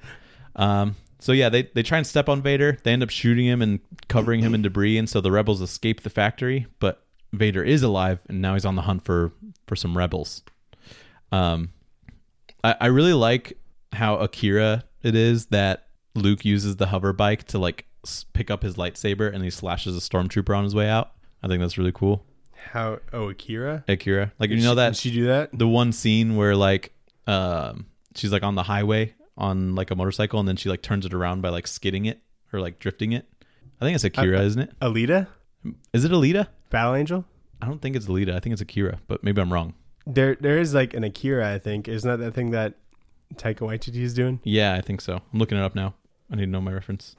um, so yeah, they they try and step on Vader. They end up shooting him and covering him in debris, and so the rebels escape the factory. But Vader is alive, and now he's on the hunt for for some rebels. Um, I, I really like how Akira it is that Luke uses the hover bike to like s- pick up his lightsaber, and he slashes a stormtrooper on his way out. I think that's really cool. How? Oh, Akira. Akira, like you Did know she- that Did she do that? the one scene where like um she's like on the highway on like a motorcycle, and then she like turns it around by like skidding it or like drifting it. I think it's Akira, Uh, isn't it? Alita, Is it Alita? Battle Angel. I don't think it's Alita. I think it's Akira, but maybe I'm wrong. There, there is like an Akira. I think isn't that that thing that Taika Waititi is doing? Yeah, I think so. I'm looking it up now. I need to know my reference.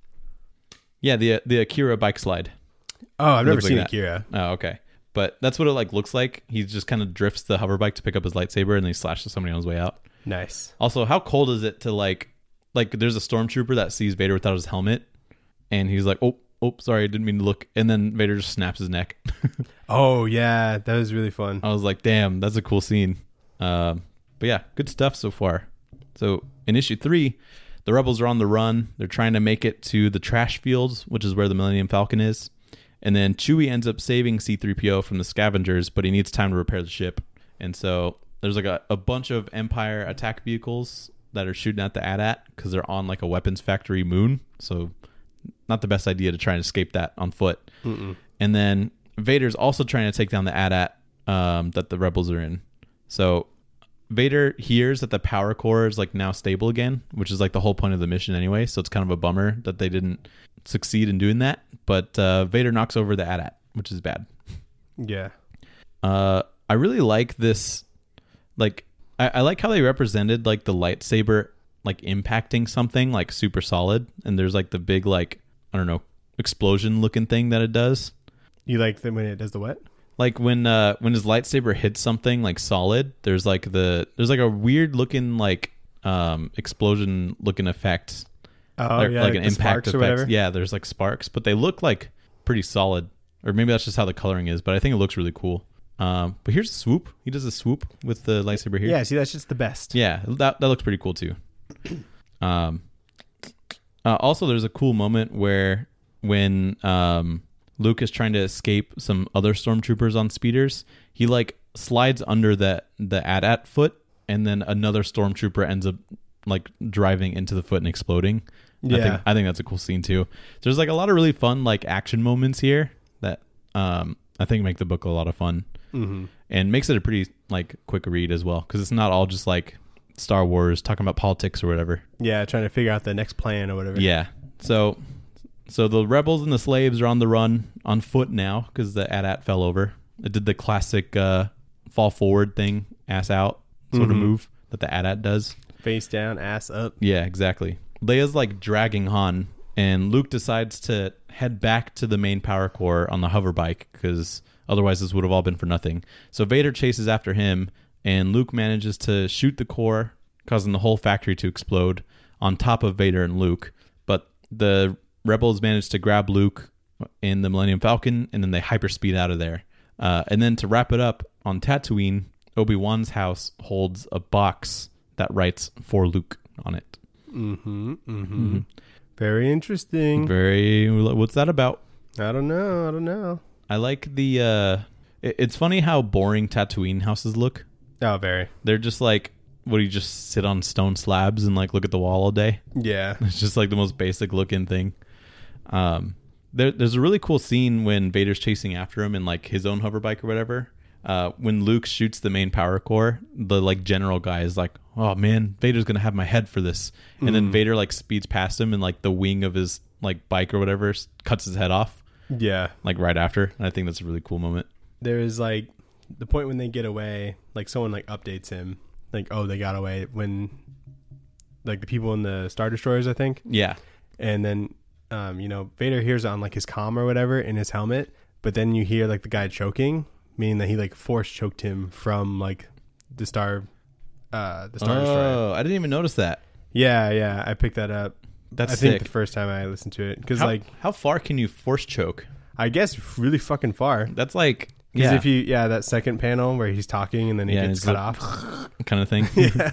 Yeah, the the Akira bike slide. Oh, I've never Looks like seen that. Akira. Oh, okay. But that's what it like looks like. He just kind of drifts the hover bike to pick up his lightsaber, and then he slashes somebody on his way out. Nice. Also, how cold is it to like, like there's a stormtrooper that sees Vader without his helmet, and he's like, "Oh, oh, sorry, I didn't mean to look," and then Vader just snaps his neck. Oh yeah, that was really fun. I was like, "Damn, that's a cool scene." Um, but yeah, good stuff so far. So in issue three, the rebels are on the run. They're trying to make it to the trash fields, which is where the Millennium Falcon is. And then Chewie ends up saving C three P O from the scavengers, but he needs time to repair the ship. And so there's like a, a bunch of Empire attack vehicles that are shooting at the A T A T because they're on like a weapons factory moon. So not the best idea to try and escape that on foot. Mm-mm. And then Vader's also trying to take down the A T A T um, that the rebels are in. So Vader hears that the power core is like now stable again, which is like the whole point of the mission anyway. So it's kind of a bummer that they didn't succeed in doing that. But uh, Vader knocks over the A T A T, which is bad. Yeah. Uh, I really like this. Like, I, I like how they represented like the lightsaber like impacting something like super solid, and there's like the big like I don't know explosion looking thing that it does. You like the, when it does the what? Like when uh when his lightsaber hits something like solid, there's like the there's like a weird looking like um, explosion looking effect. Oh, or, yeah, like like an the impact sparks or effect. whatever? Yeah, there's like sparks, but they look like pretty solid. Or maybe that's just how the coloring is, but I think it looks really cool. Um, but here's a swoop. He does a swoop with the lightsaber here. Yeah, see, that's just the best. Yeah, that that looks pretty cool too. Um, uh, also, there's a cool moment where when um, Luke is trying to escape some other stormtroopers on speeders, he like slides under that the A T A T foot, and then another stormtrooper ends up like driving into the foot and exploding. Yeah. I think I think that's a cool scene too. There's like a lot of really fun like action moments here that um, I think make the book a lot of fun. Mm-hmm. And makes it a pretty like quick read as well, because it's not all just like Star Wars talking about politics or whatever. Yeah, trying to figure out the next plan or whatever. Yeah. So, so the rebels and the slaves are on the run on foot now because the A T A T fell over. It did the classic uh, fall forward thing, ass out sort Mm-hmm. of move that the A T A T does. Face down, ass up. Yeah, exactly. Leia's like dragging Han, and Luke decides to head back to the main power core on the hover bike because otherwise this would have all been for nothing. So Vader chases after him, and Luke manages to shoot the core, causing the whole factory to explode on top of Vader and Luke. But the rebels manage to grab Luke in the Millennium Falcon, and then they hyperspeed out of there. Uh, and then to wrap it up, on Tatooine, Obi-Wan's house holds a box that writes "For Luke" on it. Mm-hmm. Mm-hmm. mm-hmm. Very interesting. Very. What's that about? I don't know. I don't know. I like the. Uh, it, it's funny how boring Tatooine houses look. Oh, very. They're just like, what do you just sit on stone slabs and like look at the wall all day? Yeah. It's just like the most basic looking thing. Um, there, there's a really cool scene when Vader's chasing after him in like his own hover bike or whatever. Uh, when Luke shoots the main power core, the like general guy is like, "Oh man, Vader's gonna have my head for this," and mm. then Vader like speeds past him, and like the wing of his like bike or whatever cuts his head off. Yeah, like right after. And I think that's a really cool moment. There is like the point when they get away, like someone like updates him, like, "Oh, they got away." When like the people in the Star Destroyers, I think. Yeah, and then um, you know, Vader hears on like his comm or whatever in his helmet, but then you hear like the guy choking. Meaning that he like force choked him from like the star, uh, the star oh, destroyer. Oh, I didn't even notice that. Yeah, yeah, I picked that up. That's I sick. think the first time I listened to it, because like, how far can you force choke? I guess really fucking far. That's like, because yeah. if you, yeah, that second panel where he's talking and then he yeah, gets cut like, off, kind of thing. Yeah,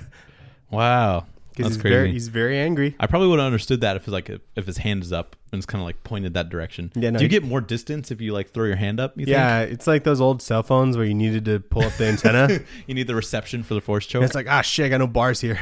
wow. Because That's he's crazy. very, he's very angry. I probably would have understood that if it's like if his hand is up and it's kind of like pointed that direction. Yeah, no, Do you he- get more distance if you like throw your hand up? You Yeah, it's like those old cell phones where you needed to pull up the antenna. think? You need the reception for the force choke. And it's like, ah, shit, I got no bars here.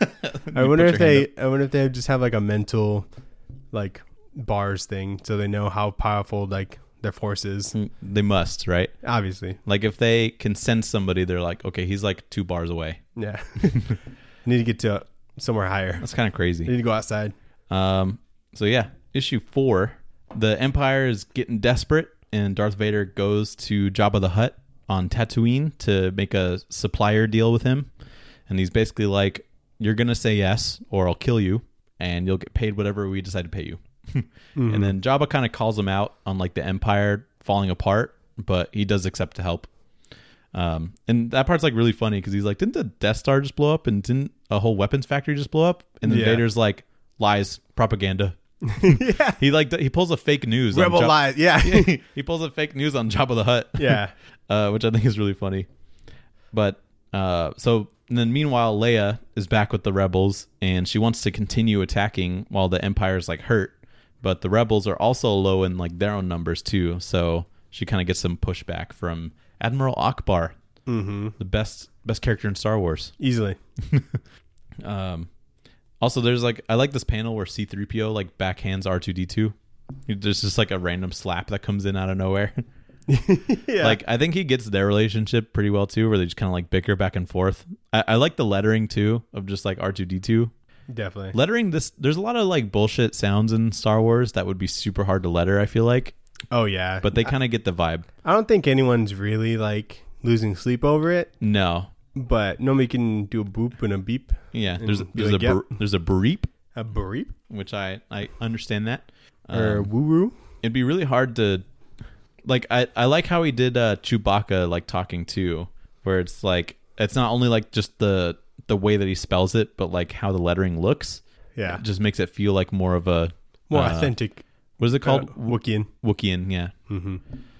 I You wonder put if your they, hand I wonder if they just have like a mental, like bars thing, so they know how powerful like their force is. up. They must, right? Obviously, Like if they can sense somebody, they're like, okay, he's like two bars away. yeah. Need to get to somewhere higher. That's kind of crazy. Need to go outside. Um, so yeah, issue four, the Empire is getting desperate, and Darth Vader goes to Jabba the Hutt on Tatooine to make a supplier deal with him, and he's basically like, "You're gonna say yes, or I'll kill you, and you'll get paid whatever we decide to pay you." mm-hmm. And then Jabba kind of calls him out on like the Empire falling apart, but he does accept to help. Um, and that part's like really funny because he's like, "Didn't the Death Star just blow up, and didn't a whole weapons factory just blow up?" And then Yeah. Vader's like, "Lies, propaganda." Yeah, He like he pulls a fake news. rebel on Jab- lies. Yeah, he pulls a fake news on Jabba the Hutt. yeah. uh, which I think is really funny. But uh, so and then meanwhile, Leia is back with the rebels, and she wants to continue attacking while the Empire's like hurt. But the rebels are also low in like their own numbers too, so she kind of gets some pushback from Admiral Akbar, Mm-hmm. the best best character in Star Wars. Easily. Um, also, there's like I like this panel where C three P O like backhands R two D two. There's just like a random slap that comes in out of nowhere. Yeah. Like I think he gets their relationship pretty well too, where they just kind of like bicker back and forth. I, I like the lettering too of just like R two D two. Definitely. Lettering this, there's a lot of like bullshit sounds in Star Wars that would be super hard to letter. I feel like, Oh yeah. but they kind of get the vibe. I don't think anyone's really like losing sleep over it, No, but nobody can do a boop and a beep. yeah, And there's be there's like, a yep. ber- there's a beep, A beep which I I understand that. or Um, woo woo. it'd be really hard to like I, I like how he did uh Chewbacca like talking too, where it's like it's not only like just the the way that he spells it, but like how the lettering looks. Yeah. It just makes it feel like more of a More uh, authentic. What is it called? Uh, Wookieean. Wookieean, yeah. Mm-hmm.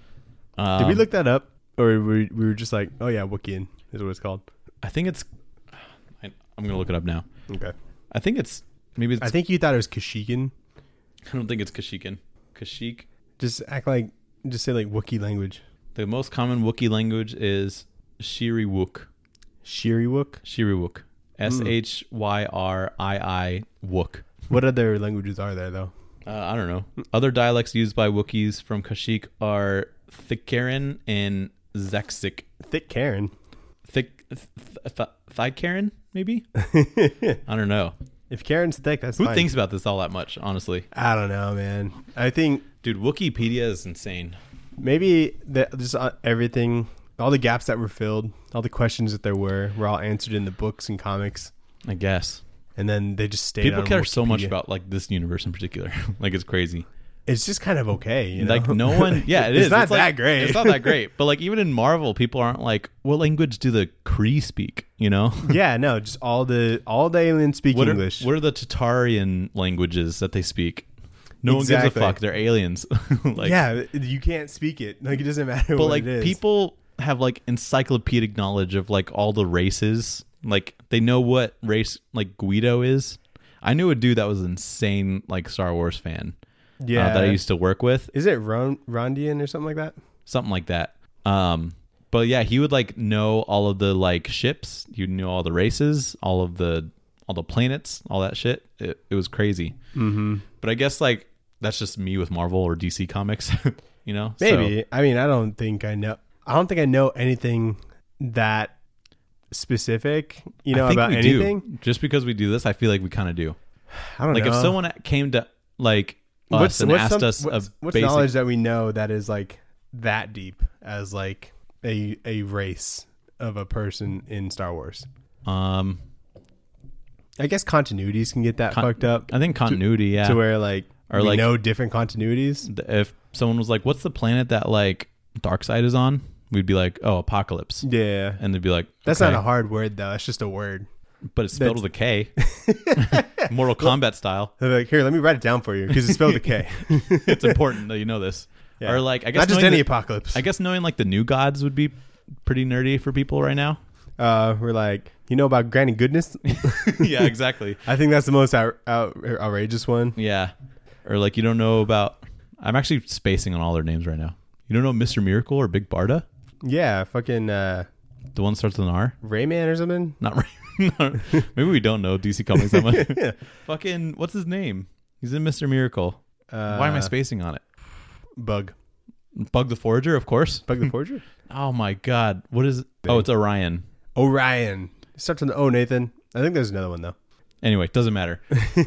Um, Did we look that up? Or were we, we were just like, oh yeah, Wookieean is what it's called. I think it's. I, I'm gonna look it up now. Okay. I think it's maybe. It's, I think you thought it was Kashyyykin. I don't think it's Kashyyykin. Kashyyyk. Just act like, just say like Wookiee language. The most common Wookiee language is Shiriwook. Shiriwook? Shiriwook. S H Y R I I Wook. What other languages are there though? Uh, I don't know. Other dialects used by Wookiees from Kashyyyk are Thickaran and Zaksik. Thick Karen. Thick, th- th- Thickaran, maybe? I don't know. If Karen's thick, that's Who fine. thinks about this all that much, honestly? I don't know, man. I think Dude, Wikipedia is insane. maybe that just uh, everything, all the gaps that were filled, all the questions that there were, were all answered in the books and comics, I guess. and then they just stayed. People on care so much Wikipedia. about like this universe in particular. Like it's crazy. It's just kind of okay, you know. Like no one, yeah, it It's is. not It's like- that great. It's not that great. But like even in Marvel, people aren't like, what language do the Kree speak? You know? Yeah, no, just all the all the aliens speak What are, English. what are the Tatarian languages that they speak? No one gives Exactly. a fuck. They're aliens. Like, yeah, you can't speak it. Like it doesn't matter. but what like it is. people have like encyclopedic knowledge of like all the races. Like they know what race like Guido is. I knew a dude that was an insane like Star Wars fan. yeah, uh, that I used to work with. is it Ron, Rondian or something like that? Something like that. Um, but yeah, he would like know all of the like ships. He would know all the races, all of the all the planets, all that shit. It, it was crazy. Mm-hmm. But I guess like that's just me with Marvel or D C Comics, you know? Maybe. I mean, I don't think I know. I don't think I know anything that specific. You know I think about we anything. do. Just because we do this, I feel like we kind of do. I don't Like know. if someone came to like us what's, and what's asked some- us what's, a what's basic, knowledge that we know that is like that deep as like a a race of a person in Star Wars. um, I guess continuities can get that Con- fucked up I think continuity, yeah. to where like Or we like- know different continuities. If someone was like, "What's the planet that like Darkseid is on?" We'd be like, "Oh, Apocalypse," Yeah, and they'd be like, that's okay. not a hard word though. It's just a word. But it's spelled with a K. Mortal Kombat style. They're like, here, let me write it down for you because it's spelled with a K. It's important that you know this. Yeah. Or like, I guess Not just knowing any the- apocalypse. I guess knowing like the new gods would be pretty nerdy for people right now. Uh, we're like, you know about Granny Goodness? Yeah, exactly. I think that's the most out, out, outrageous one. Yeah. Or like you don't know about. I'm actually spacing on all their names right now. You don't know Mister Miracle or Big Barda? Yeah, fucking uh, The one that starts with an R? Rayman or something. Not right. Maybe we don't know D C Comics that much. Fucking what's his name? He's in Mister Miracle. Uh, Why am I spacing on it? Bug. Bug the Forager, of course. Bug the Forger? Oh my god. What is it? Oh, it's Orion. Orion. It starts on the O, Nathan. I think there's another one, though. Anyway, doesn't matter.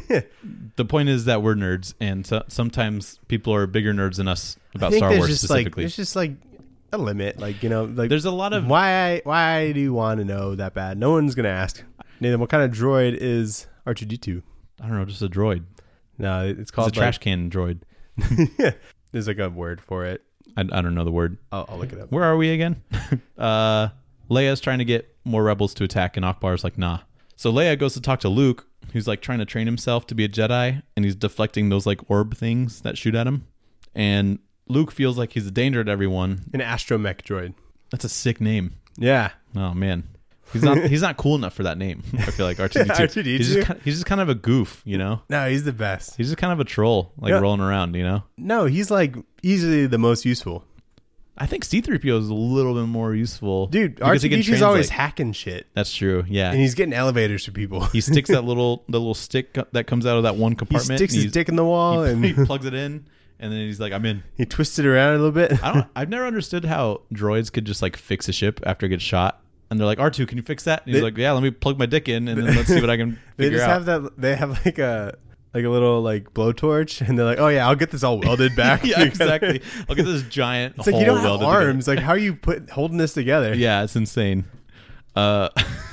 The point is that we're nerds, and so, sometimes people are bigger nerds than us I about think Star there's Wars just specifically. Like, there's just like a limit. Like, you know, like There's a lot of why why do you want to know that bad? No one's going to ask. Nathan, what kind of droid is R two D two? I don't know, just a droid. No, it's It's a called trash can droid. like, there's like a word for it. I, I don't know the word. I'll, I'll look it up. Where are we again? uh, Leia's trying to get more rebels to attack, and Akbar's like, nah. So Leia goes to talk to Luke, who's like trying to train himself to be a Jedi, and he's deflecting those like orb things that shoot at him. And Luke feels like he's a danger to everyone. An astromech droid. That's a sick name. Yeah. Oh man, he's not he's not cool enough for that name. I feel like R two D two. R two D two? He's just kind, he's just kind of a goof, you know. No, he's the best. He's just kind of a troll, like Yeah. rolling around, you know. No, he's like easily the most useful. I think C three P O is a little bit more useful, Dude, because he R two D can two is always translate. hacking shit. That's true. Yeah, And he's getting elevators for people. he sticks that little the little stick that comes out of that one He compartment. sticks and his dick in the wall he, and he plugs it in, and then he's like, "I'm in." he twists it around a little bit. I don't. I've never understood how droids could just like fix a ship after it gets shot, and they're like, "R two, can you fix that?" And he's They- like, "Yeah, let me plug my dick in, and then let's see what I can They figure just out." have that. They have like a like a little like blowtorch, and they're like, "Oh yeah, I'll get this all welded back." Yeah, exactly. I'll get this giant It's hole like you don't have welded arms. Like, how are you put holding this together? together. Yeah, it's insane. Uh,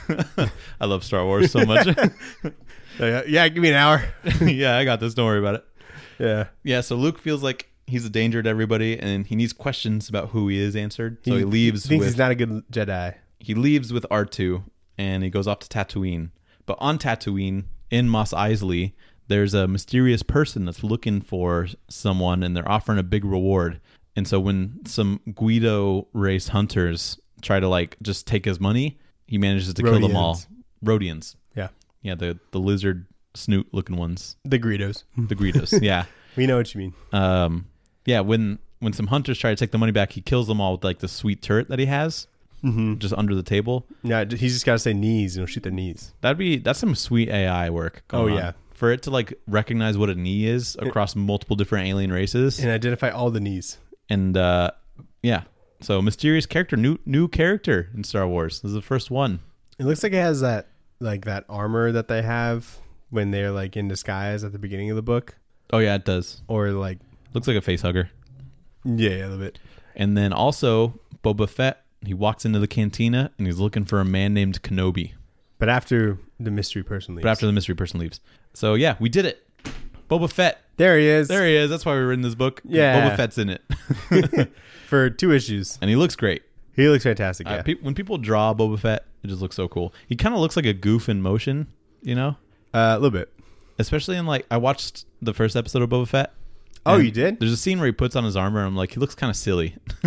I love Star Wars so much. Like, yeah, give me an hour. Yeah, I got this. Don't worry about it. Yeah. Yeah, so Luke feels like he's a danger to everybody, and he needs questions about who he is answered. So he, leaves Thinks with he's not a good Jedi. he leaves with R two, and he goes off to Tatooine. But on Tatooine, in Mos Eisley, there's a mysterious person that's looking for someone, and they're offering a big reward. And so when some Guido race hunters try to like just take his money, he manages to Rodians. kill them all. Rodians. Yeah. Yeah, the, the lizard snoot looking ones. The Greedos. The Greedos, yeah. We know what you mean. Um, yeah, when when some hunters try to take the money back, he kills them all with like the sweet turret that he has, mm-hmm. just under the table. Yeah, he's just got to say knees, and he'll shoot their knees. That'd be that's some sweet A I work. Oh on. yeah, for it to like recognize what a knee is across it, multiple different alien races and identify all the knees. And uh, yeah, so mysterious character, new new character in Star Wars. This is the first one. It looks like it has that like that armor that they have when they're like in disguise at the beginning of the book. Oh yeah, it does. Or like looks like a face hugger. Yeah, a little bit. And then also Boba Fett, he walks into the cantina and he's looking for a man named Kenobi. But after the mystery person leaves. But after the mystery person leaves. So yeah, we did it. Boba Fett. There he is. There he is. That's why we were in this book. Yeah. Boba Fett's in it. For two issues. And he looks great. He looks fantastic, yeah. Uh, pe- when people draw Boba Fett, it just looks so cool. He kind of looks like a goof in motion, you know? Uh, a little bit. Especially in like, I watched the first episode of Boba Fett. Oh, you did? There's a scene where he puts on his armor and I'm like, he looks kind of silly. uh,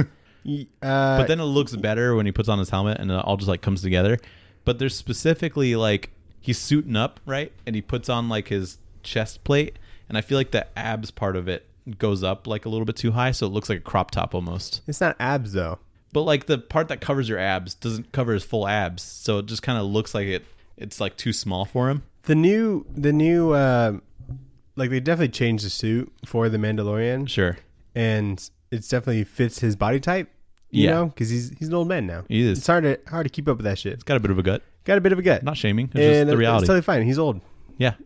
but then it looks better when he puts on his helmet and it all just like comes together. But there's specifically like, he's suiting up, right? And he puts on like his chest plate. And I feel like the abs part of it goes up like a little bit too high. So it looks like a crop top almost. It's not abs though. But like the part that covers your abs doesn't cover his full abs. So it just kind of looks like it. It's like too small for him. The new, the new, uh, like they definitely changed the suit for the Mandalorian. Sure. And it definitely fits his body type, you yeah. know, because he's he's an old man now. He is. It's hard to hard to keep up with that shit. It's got a bit of a gut. Got a bit of a gut. Not shaming. It's and just the reality. It's totally fine. He's old. Yeah.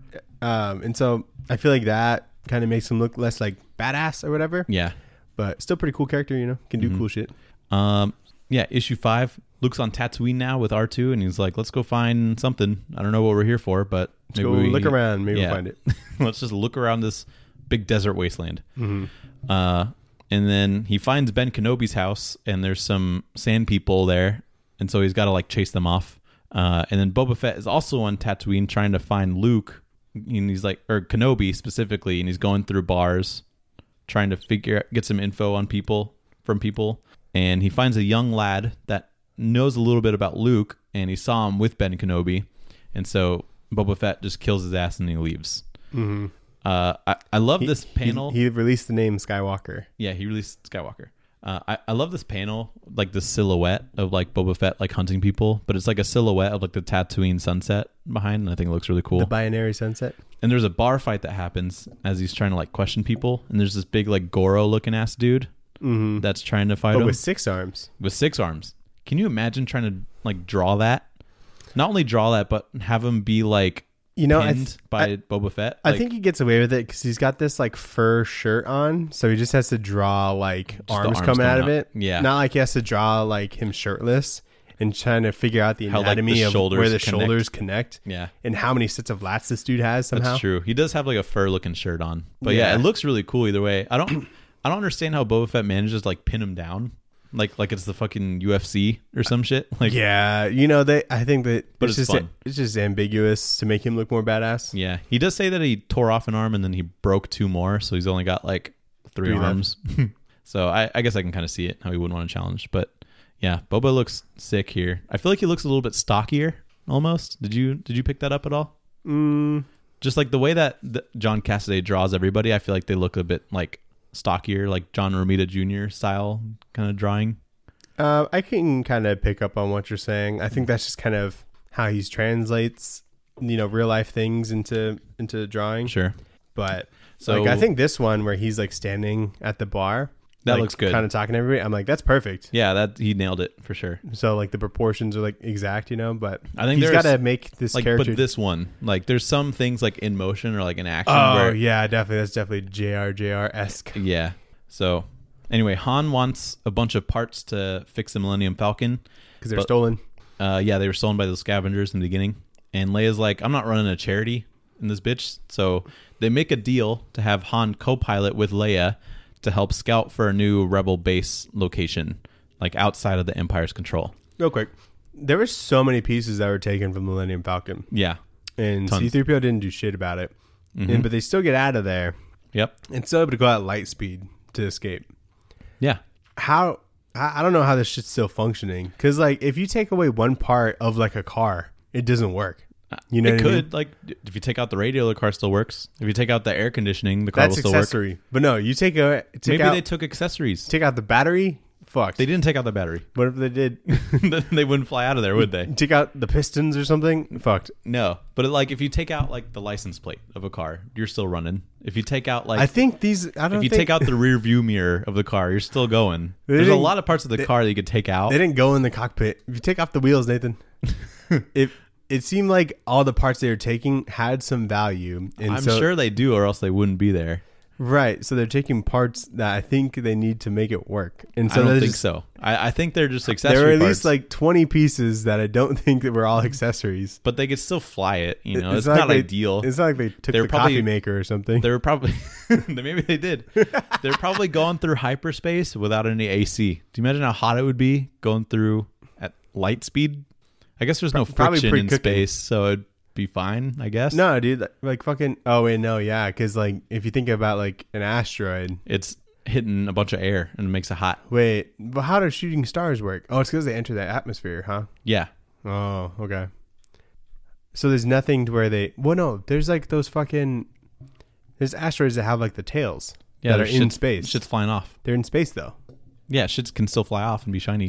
Um, and so I feel like that kind of makes him look less like badass or whatever. Yeah. But still pretty cool character, you know, can do mm-hmm. cool shit. Um, yeah. Issue five. Luke's on Tatooine now with R two, and he's like, let's go find something. I don't know what we're here for, but let's maybe go we, look around. Maybe yeah. we'll find it. Let's just look around this big desert wasteland. Mm-hmm. Uh, and then he finds Ben Kenobi's house, and there's some sand people there, and so he's got to like chase them off. Uh, and then Boba Fett is also on Tatooine trying to find Luke, and he's like, or Kenobi specifically, and he's going through bars, trying to figure get some info on people from people, and he finds a young lad that knows a little bit about Luke, and he saw him with Ben Kenobi, and so Boba Fett just kills his ass and he leaves. Mm-hmm. Uh, I, I love he, this panel. He, he released the name Skywalker. Yeah, he released Skywalker. Uh, I, I love this panel, like the silhouette of like Boba Fett like hunting people, but it's like a silhouette of like the Tatooine sunset behind, and I think it looks really cool. The binary sunset. And there's a bar fight that happens as he's trying to like question people, and there's this big like Goro looking ass dude mm-hmm. that's trying to fight but him with six arms. With six arms. Can you imagine trying to like draw that? Not only draw that, but have him be like you know pinned I th- by I, Boba Fett. Like, I think he gets away with it because he's got this like fur shirt on, so he just has to draw like arms, arms coming, coming out of it. Yeah, not like he has to draw like him shirtless and trying to figure out the how, anatomy like, the of where the connect. shoulders connect. Yeah, and how many sets of lats this dude has somehow. That's true. He does have like a fur looking shirt on, but yeah. yeah, it looks really cool either way. I don't, I don't understand how Boba Fett manages to like pin him down. Like like it's the fucking U F C or some shit. Like yeah, you know they. I think that but it's, it's just fun. it's just ambiguous to make him look more badass. Yeah, he does say that he tore off an arm and then he broke two more, so he's only got like three, three arms. So I, I guess I can kind of see it how he wouldn't want to challenge. But yeah, Boba looks sick here. I feel like he looks a little bit stockier almost. Did you did you pick that up at all? Mm. Just like the way that the, John Cassaday draws everybody, I feel like they look a bit like stockier, like John Romita Junior style kind of drawing. Uh, I can kind of pick up on what you're saying. I think that's just kind of how he translates, you know, real life things into into drawing. Sure, but so like, I think this one where he's like standing at the bar, that like, looks good, kind of talking to everybody. I'm like, that's perfect. Yeah, that he nailed it for sure. So like the proportions are like exact, you know. But I think he's got to make this like, character. But this one, like, there's some things like in motion or like in action. Oh where, yeah, definitely. That's definitely J R J R esque. Yeah. So. Anyway, Han wants a bunch of parts to fix the Millennium Falcon. Because they're but, stolen. Uh, yeah, they were stolen by those scavengers in the beginning. And Leia's like, I'm not running a charity in this bitch. So they make a deal to have Han co-pilot with Leia to help scout for a new Rebel base location, like outside of the Empire's control. Real quick. there were so many pieces that were taken from Millennium Falcon, Yeah. and Tons. C three P O didn't do shit about it. Mhm. And, but they still get out of there Yep. and still able to go at light speed to escape. Yeah. How I I don't know how this shit's still functioning, because like if you take away one part of like a car, it doesn't work. You know, it what I mean? could like if you take out the radio, the car still works. If you take out the air conditioning, the car That's will still work. accessory. But no, you take a take Maybe out they took accessories. take out the battery. Fuck. They didn't take out the battery. What if they did? Then they wouldn't fly out of there, would they? Take out the pistons or something. Fucked. No, but like if you take out like the license plate of a car, you're still running. If you take out like I think these. I don't. if you think, take out the rear view mirror of the car, you're still going. They There's a didn't- lot of parts of the they- car that you could take out. they didn't go in the cockpit. If you take off the wheels, Nathan, it it seemed like all the parts they were taking had some value. And I'm so, sure they do, or else they wouldn't be there. Right. So they're taking parts that I think they need to make it work. And so I don't there's think just- so. I, I think they're just accessory There were at parts, least like twenty pieces that I don't think that were all accessories. but they could still fly it. You know, it's, not not like they- ideal. It's not like they took They're the probably- coffee maker or something. They were probably maybe they did. They're probably going through hyperspace without any A C. Do you imagine how hot it would be going through at light speed? I guess there's no Probably friction in pre-cooking. space, so it'd be fine. I guess. No, dude, like, like fucking. Oh wait, no, yeah, because like if you think about like an asteroid, It's hitting a bunch of air and it makes it hot. wait, but how do shooting stars work? Oh, it's because they enter the atmosphere, huh? Yeah. Oh, okay. So there's nothing to where they. Well, no, there's like those fucking. There's asteroids that have like the tails Yeah, that are there's in shit- space. Shit's flying off. They're in space though. Yeah, shit can still fly off and be shiny.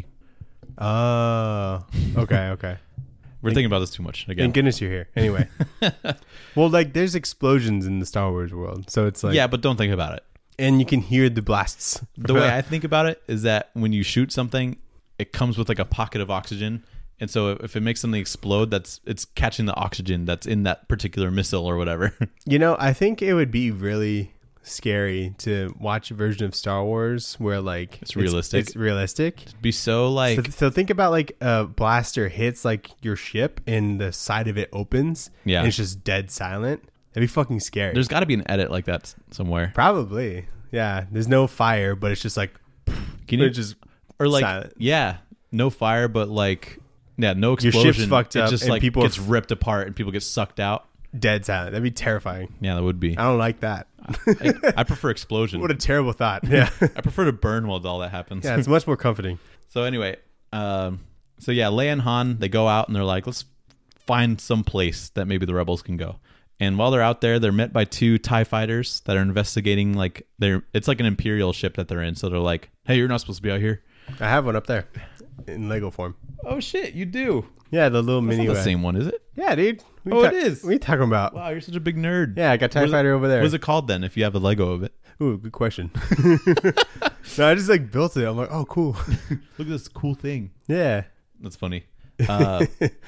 Oh, okay, okay. We're thinking about this too much again. Thank goodness you're here. Anyway, well, like there's explosions in the Star Wars world, so it's like yeah, but don't think about it. and you can hear the blasts. The way I think about it is that when you shoot something, it comes with like a pocket of oxygen, and so if it makes something explode, that's it's catching the oxygen that's in that particular missile or whatever. You know, I think it would be really scary to watch a version of Star Wars where like It's realistic. It's, realistic. It'd be so like So, so think about like a blaster hits like your ship and the side of it opens. Yeah. And it's just dead silent. That'd be fucking scary. there's got to be an edit like that s- somewhere. Probably. Yeah. There's no fire, but it's just like Can you it's just or like silent. yeah, no fire, but like yeah, no Your explosion. ship's fucked it up just and like people are gets f- ripped apart and people get sucked out. dead silent. That'd be terrifying. Yeah, that would be. I don't like that. I, I prefer explosion. What a terrible thought. Yeah. I prefer to burn while all that happens. Yeah, it's much more comforting. So anyway, um, so yeah, Leia and Han, they go out and they're like, let's find some place that maybe the rebels can go. And while they're out there, they're met by two TIE fighters that are investigating. Like they're, it's like an Imperial ship that they're in. So they're like, hey, you're not supposed to be out here. I have one up there in Lego form. Oh shit, you do. Yeah, the little That's mini not the one. same one, is it? Yeah, dude. What Oh, you it is. What are you talking about? Wow, you're such a big nerd. Yeah, I got TIE What is it- Fighter over there. What is it called then? If you have the Lego of it, Ooh, good question. No, I just like built it. I'm like, oh, cool. look at this cool thing. Yeah. That's funny. Uh,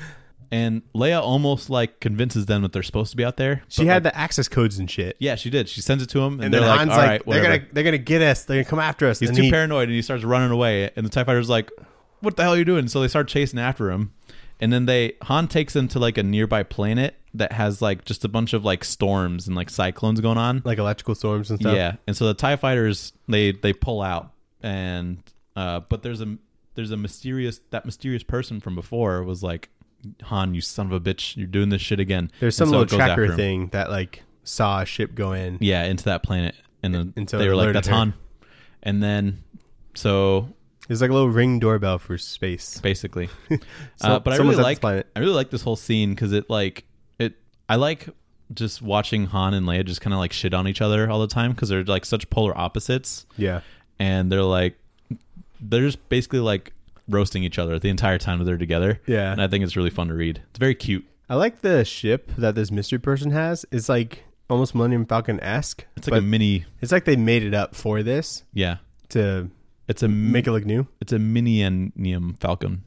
and Leia almost like convinces them that they're supposed to be out there. She but, had like, the access codes and shit. yeah, she did. She sends it to him, and, And they're then like, Han's "All like, right, they're whatever." gonna they're gonna get us. They're gonna come after us. He's and too he, paranoid, and he starts running away. And the TIE fighter's like, "What the hell are you doing?" So they start chasing after him, and then they Han takes them to like a nearby planet that has like just a bunch of like storms and like cyclones going on. like electrical storms and stuff. Yeah, and so the TIE fighters they they pull out, and uh, but there's a there's a mysterious that mysterious person from before was like, Han, you son of a bitch, you're doing this shit again. There's some And so little it goes after tracker him. thing that like saw a ship go in. Yeah, into that planet, and then And so they it were like, alerted "That's her. Han," and then so There's like a little ring doorbell for space. basically, So- uh, but I someone's really at this like planet. I really like this whole scene because it like it I like just watching Han and Leia just kind of like shit on each other all the time because they're like such polar opposites, Yeah. and they're like they're just basically like roasting each other the entire time that they're together. Yeah. And I think it's really fun to read. It's very cute. I like the ship that this mystery person has. It's like almost Millennium Falcon esque. It's like a mini, It's like they made it up for this yeah. to It's a make it look new. It's a Millennium Falcon.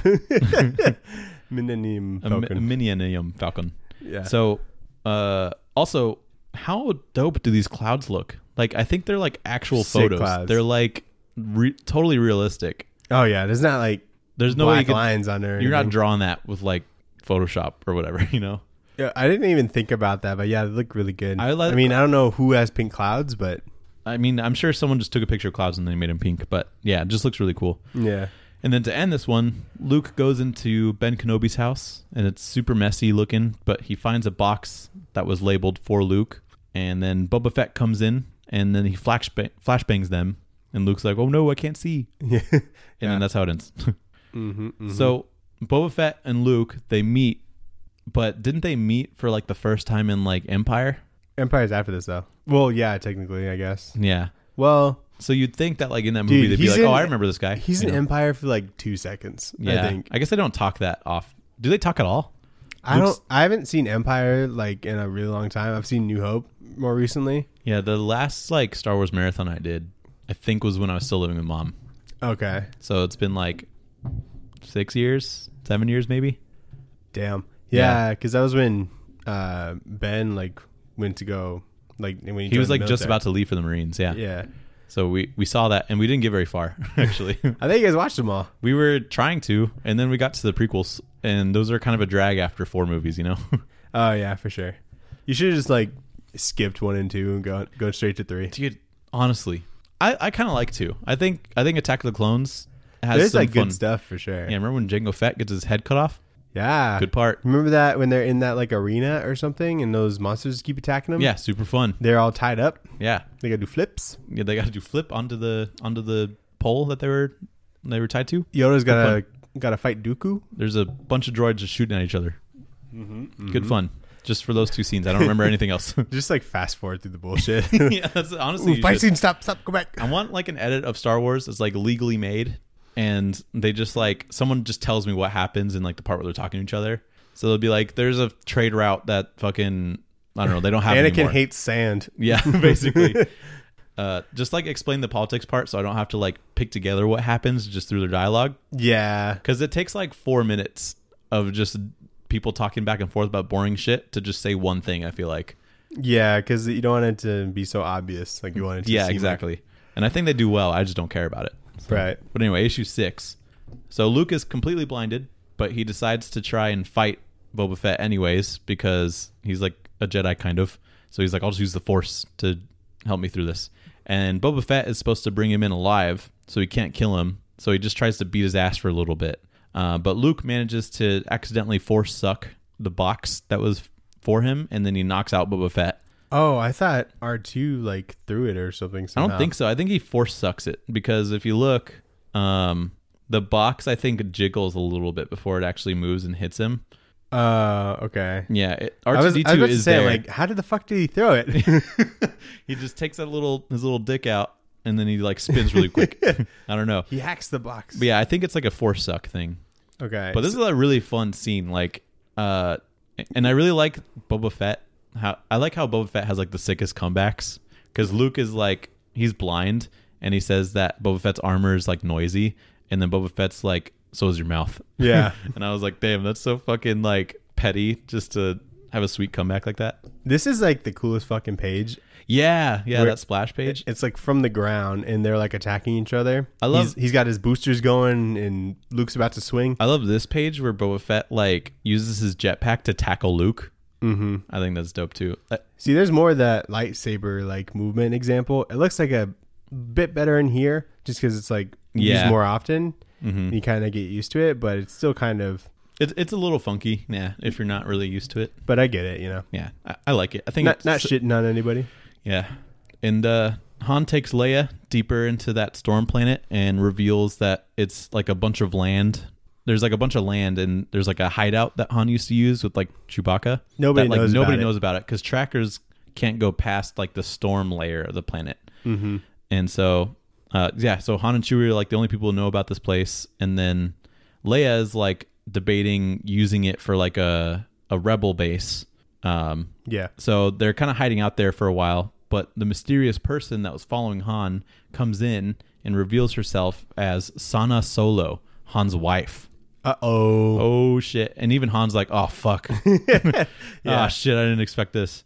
Millennium A, mi- Falcon. Millennium Falcon. yeah. So, uh, also, how dope do these clouds look? Like, I think they're like actual Sick photos. clouds. They're like re- totally realistic. oh yeah, there's not like There's no way you black could, lines on there. or you're not anything. drawing that with like Photoshop or whatever, you know? Yeah, I didn't even think about that, but yeah, they look really good. I like- I mean, I don't know who has pink clouds, but I mean, I'm sure someone just took a picture of clouds and they made them pink, but yeah, it just looks really cool. yeah. And then to end this one, Luke goes into Ben Kenobi's house, and it's super messy looking, but he finds a box that was labeled for Luke. And then Boba Fett comes in, and then he flash flashbangs them, and Luke's like, "Oh no, I can't see." Yeah. And Yeah. then that's how it ends. mm-hmm, mm-hmm. So Boba Fett and Luke, they meet, but didn't they meet for like the first time in like Empire? Empire's after this though. Well, yeah, technically, I guess. Yeah. Well, So you'd think that like in that Dude, movie they'd be he's like, in- "Oh, I remember this guy." he's you in know? Empire for like two seconds. Yeah. I think. I guess they don't talk that off. Do they talk at all? I Luke's- don't. I haven't seen Empire like in a really long time. I've seen New Hope more recently. Yeah, the last like Star Wars marathon I did, I think was when I was still living with mom. Okay. So it's been like six years, seven years maybe. Damn. Yeah. Yeah, because that was when uh, Ben like went to go like when he, He was joined like the just military. about to leave for the Marines. Yeah. Yeah. So we we saw that, and we didn't get very far actually. I think you guys watched them all. We were trying to, and then we got to the prequels, and those are kind of a drag after four movies, you know. Oh yeah, for sure. You should have just like skipped one and two and go go straight to three. Dude, honestly, I, I kind of like two. I think I think Attack of the Clones has There's some like fun good stuff for sure. Yeah, remember when Jango Fett gets his head cut off? Yeah. Good part. Remember that when they're in that like arena or something and those monsters keep attacking them? Yeah, super fun. They're all tied up. Yeah, They gotta do flips. yeah. They got to do flip onto the onto the pole that they were they were tied to. Yoda's Good gotta gotta fight Dooku. There's a bunch of droids just shooting at each other. Mm-hmm, Good fun. Just for those two scenes. I don't remember anything else. Just like fast forward through the bullshit. Yeah, that's honestly. Ooh, you fight should. scene, stop, stop, go back. I want like an edit of Star Wars that's like legally made, and they just like someone just tells me what happens in like the part where they're talking to each other. So they'll be like, "There's a trade route that fucking I don't know. They don't have Anakin anymore." hates sand. Yeah, basically. uh, just like explain the politics part, so I don't have to like pick together what happens just through their dialogue, Yeah. because it takes like four minutes of just people talking back and forth about boring shit to just say one thing. I feel like. Yeah, because you don't want it to be so obvious. Like you want it to Yeah, seem exactly. And I think they do well. I just don't care about it. Like, right. But anyway, issue six. So Luke is completely blinded, but he decides to try and fight Boba Fett anyways because he's like a Jedi kind of. So he's like, I'll just use the Force to help me through this. And Boba Fett is supposed to bring him in alive, so he can't kill him. So he just tries to beat his ass for a little bit. Uh, but Luke manages to accidentally force suck the box that was for him, and then he knocks out Boba Fett. Oh, I thought R two like threw it or something. I Somehow. don't think so. I think he force sucks it because if you look, um, the box I think jiggles a little bit before it actually moves and hits him. Uh, okay. Yeah, it, I R was, two D I was two about to is say, there. like, how did the fuck did he throw it? He just takes that little his little dick out and then he like spins really quick. I don't know. He hacks the box. But yeah, I think it's like a force suck thing. Okay. But this is a really fun scene. Like, uh, and I really like Boba Fett. How I like how Boba Fett has like the sickest comebacks because Luke is like he's blind and he says that Boba Fett's armor is like noisy, and then Boba Fett's like, "So is your mouth." Yeah. And I was like, "Damn, that's so fucking like petty just to have a sweet comeback like that." This is like the coolest fucking page. Yeah, yeah, Where- that splash page. It's like from the ground and they're like attacking each other. I love- He's, he's got his boosters going and Luke's about to swing. I love this page where Boba Fett like uses his jetpack to tackle Luke. Mm-hmm. I think that's dope too. Uh, See, there's more of that lightsaber like movement example. It looks like a bit better in here just because it's like Yeah. used more often. mhm. You kind of get used to it, but it's still kind of. It's it's a little funky, yeah, if you're not really used to it. But I get it, you know. Yeah, I, I like it. I think Not it's, not shitting on anybody. yeah. And uh, Han takes Leia deeper into that storm planet and reveals that it's like a bunch of land. There's like a bunch of land and there's like a hideout that Han used to use with like Chewbacca. Nobody that, like, knows nobody about it. knows about it because trackers can't go past like the storm layer of the planet. Mm-hmm. And so, uh, yeah, so Han and Chewie are like the only people who know about this place. And then Leia is like debating using it for like a, a rebel base. Um, Yeah. so they're kind of hiding out there for a while. But the mysterious person that was following Han comes in and reveals herself as Sana Solo, Han's wife. Uh oh. Oh, shit. And even Han's like, oh, fuck. Yeah. Ah, shit, I didn't expect this.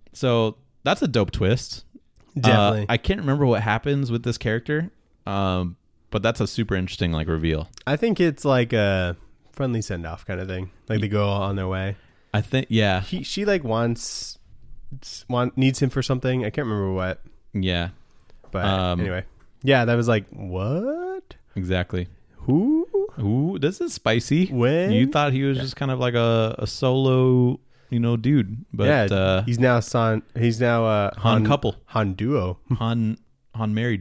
So that's a dope twist. Definitely. Uh, I can't remember what happens with this character, um, but that's a super interesting like reveal. I think it's like a friendly send off kind of thing. Like they go on their way. I think, yeah, He she like wants want needs him for something. I can't remember what. yeah, But Um, anyway. Yeah, that was like, what? exactly. Who? Ooh, this is spicy. When You thought he was just kind of like a, a solo, you know, dude. But yeah, uh, he's now son. He's now uh, Han couple. Han duo. Han Han married.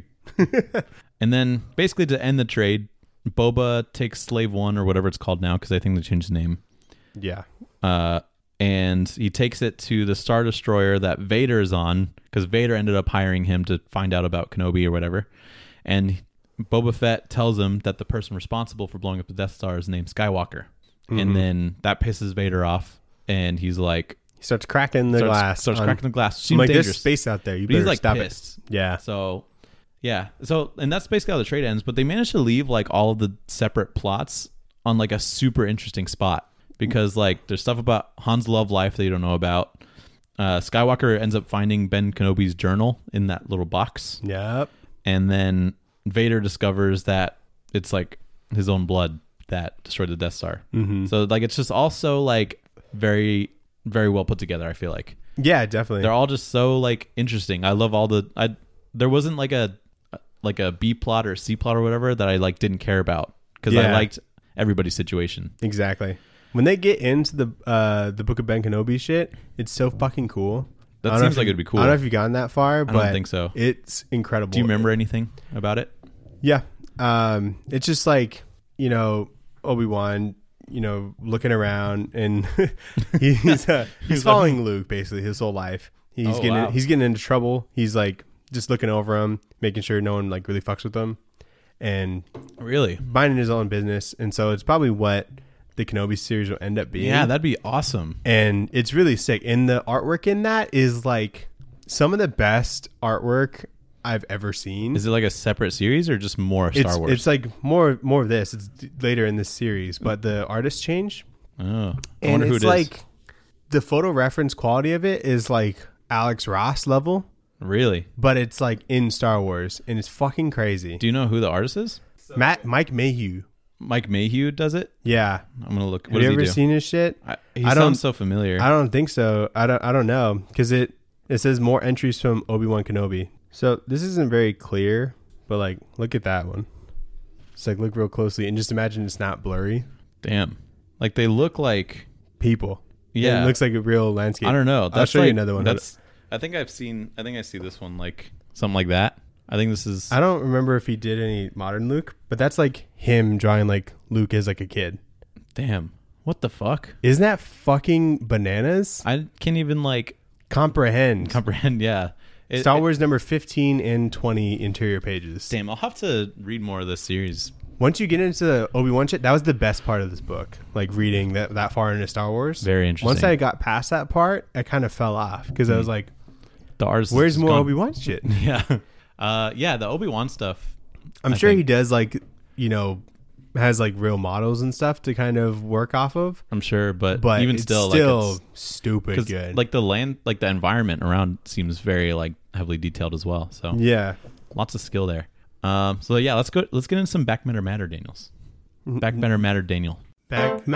And then basically to end the trade, Boba takes Slave One or whatever it's called now, because I think they changed the name. Yeah. Uh, and he takes it to the Star Destroyer that Vader is on, because Vader ended up hiring him to find out about Kenobi or whatever. And Boba Fett tells him that the person responsible for blowing up the Death Star is named Skywalker. Mm-hmm. And then that pisses Vader off, and he's like... He starts cracking the starts, glass. Starts on, cracking the glass. Seems I'm like, dangerous. there's space out there. You But better he's like stop pissed. it. Yeah. So, yeah. So, and that's basically how the trade ends. But they managed to leave like all of the separate plots on like a super interesting spot, because like there's stuff about Han's love life that you don't know about. Uh, Skywalker ends up finding Ben Kenobi's journal in that little box. Yep. And then Vader discovers that it's like his own blood that destroyed the Death Star. Mm-hmm. So like it's just also like very, very well put together, I feel like. Yeah, definitely. They're all just so like interesting. I love all the I there wasn't like a like a B plot or a C plot or whatever that I like didn't care about, because Yeah. I liked everybody's situation. Exactly. When they get into the uh, the Book of Ben Kenobi shit, it's so fucking cool. That I don't know seems if like you- it'd be cool. I don't know if you've gotten that far, but don't think so. It's incredible. Do you remember anything about it? Yeah. Um, it's just like, you know, Obi-Wan, you know, looking around, and he's uh, he's following Luke basically his whole life. He's Oh, getting wow. he's getting into trouble. He's like just looking over him, making sure no one like really fucks with him, and Really? minding his own business. And so it's probably what the Kenobi series will end up being. Yeah, that'd be awesome. And it's really sick. And the artwork in that is like some of the best artwork I've ever seen. Is it like a separate series or just more Star it's, Wars? It's like more more of this. It's d- later in this series, but the artists change. oh, I And wonder who it's it is. like the photo reference quality of it is like Alex Ross level, Really? but it's like in Star Wars, and it's fucking crazy. Do you know who the artist is? Matt Mike Mayhew. Mike Mayhew does it? Yeah. I'm gonna look. What Have does you he ever do? seen his shit? I, he I don't- sounds so familiar. I don't think so. I don't. I don't know, because it it says more entries from Obi-Wan Kenobi. So this isn't very clear, but like look at that one. It's like look real closely and just imagine it's not blurry. Damn. Like they look like. People. Yeah. It looks like a real landscape. I don't know. That's I'll show like, you another one. That's. I think I've seen. I think I see this one like something like that. I think this is. I don't remember if he did any modern Luke, but that's like him drawing like Luke as like a kid. Damn. What the fuck? Isn't that fucking bananas? I can't even like Comprehend. comprehend. Yeah. It- Star it- Wars number fifteen and twenty interior pages. Damn. I'll have to read more of this series. Once you get into the Obi-Wan shit, that was the best part of this book. Like reading that, that far into Star Wars. Very interesting. Once I got past that part, I kind of fell off because I was like, The artist. where's is more gone- Obi-Wan shit? Yeah. Uh. Yeah. The Obi-Wan stuff. I'm I sure think- he does like, you know, has like real models and stuff to kind of work off of. I'm sure, but, But even it's still, still like it's, stupid 'cause, good. like the land, like the environment around seems very like heavily detailed as well. So yeah. lots of skill there. Um. So yeah, let's go. Let's get into some back matter matter, Daniels. Back matter matter, Daniel. Back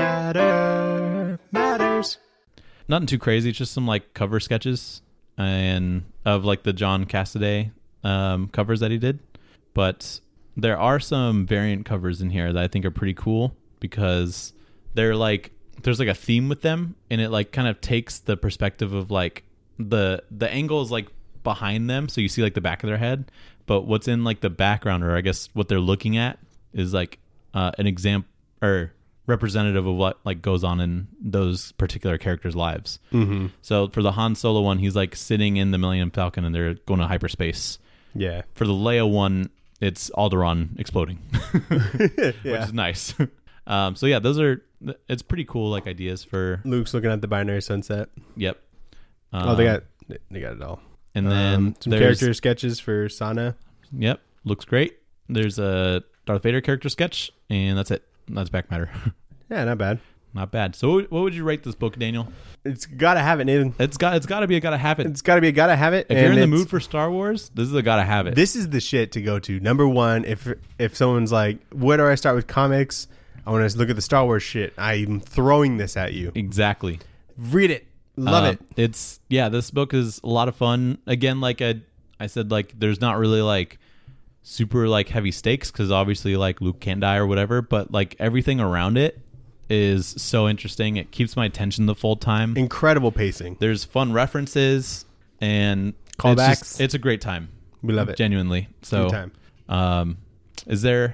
matter matters. Nothing too crazy. Just some like cover sketches and of like the John Cassaday um, covers that he did. But there are some variant covers in here that I think are pretty cool, because they're like there's like a theme with them, and it like kind of takes the perspective of like the the angle is like behind them, so you see like the back of their head, but what's in like the background, or I guess what they're looking at, is like uh, an example or representative of what like goes on in those particular characters' lives. Mm-hmm. So for the Han Solo one, he's like sitting in the Millennium Falcon and they're going to hyperspace. Yeah. For the Leia one, it's Alderaan exploding, which Yeah. is nice. um, so yeah, those are it's pretty cool like ideas for. Luke's looking at the binary sunset. Yep. Um, oh, they got they got it all. and then Um, some there's- character sketches for Sana. Yep, looks great. There's a Darth Vader character sketch, and that's it. That's back matter. Yeah, not bad. Not bad. So what what would you rate this book, Daniel? It's gotta have it, Nathan. It's got it's got to be a gotta have it. It's gotta be a gotta have it. If you're and in the it's- mood for Star Wars, this is a gotta have it. this is the shit to go to. Number one, if if someone's like, where do I start with comics? I want to look at the Star Wars shit. I'm throwing this at you. Exactly. Read it. Love Um, it. It's yeah, this book is a lot of fun. Again, like I I said, like there's not really like super like heavy stakes because obviously like Luke can't die or whatever, but like everything around it is so interesting. It keeps my attention the full time. Incredible pacing. There's fun references and Callbacks. It's, just, it's a great time. We love it. Genuinely. So, Good time. um, is there?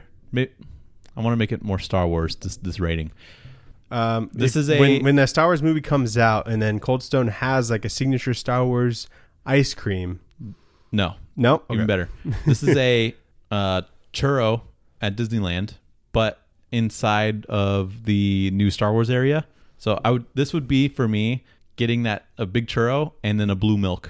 I want to make it more Star Wars. This this rating. Um, this if, is a when when the Star Wars movie comes out, and then Cold Stone has like a signature Star Wars ice cream. No, no, even okay. better. This is a uh, churro at Disneyland, but inside of the new Star Wars area. So I would. This would be for me getting that a big churro and then a blue milk.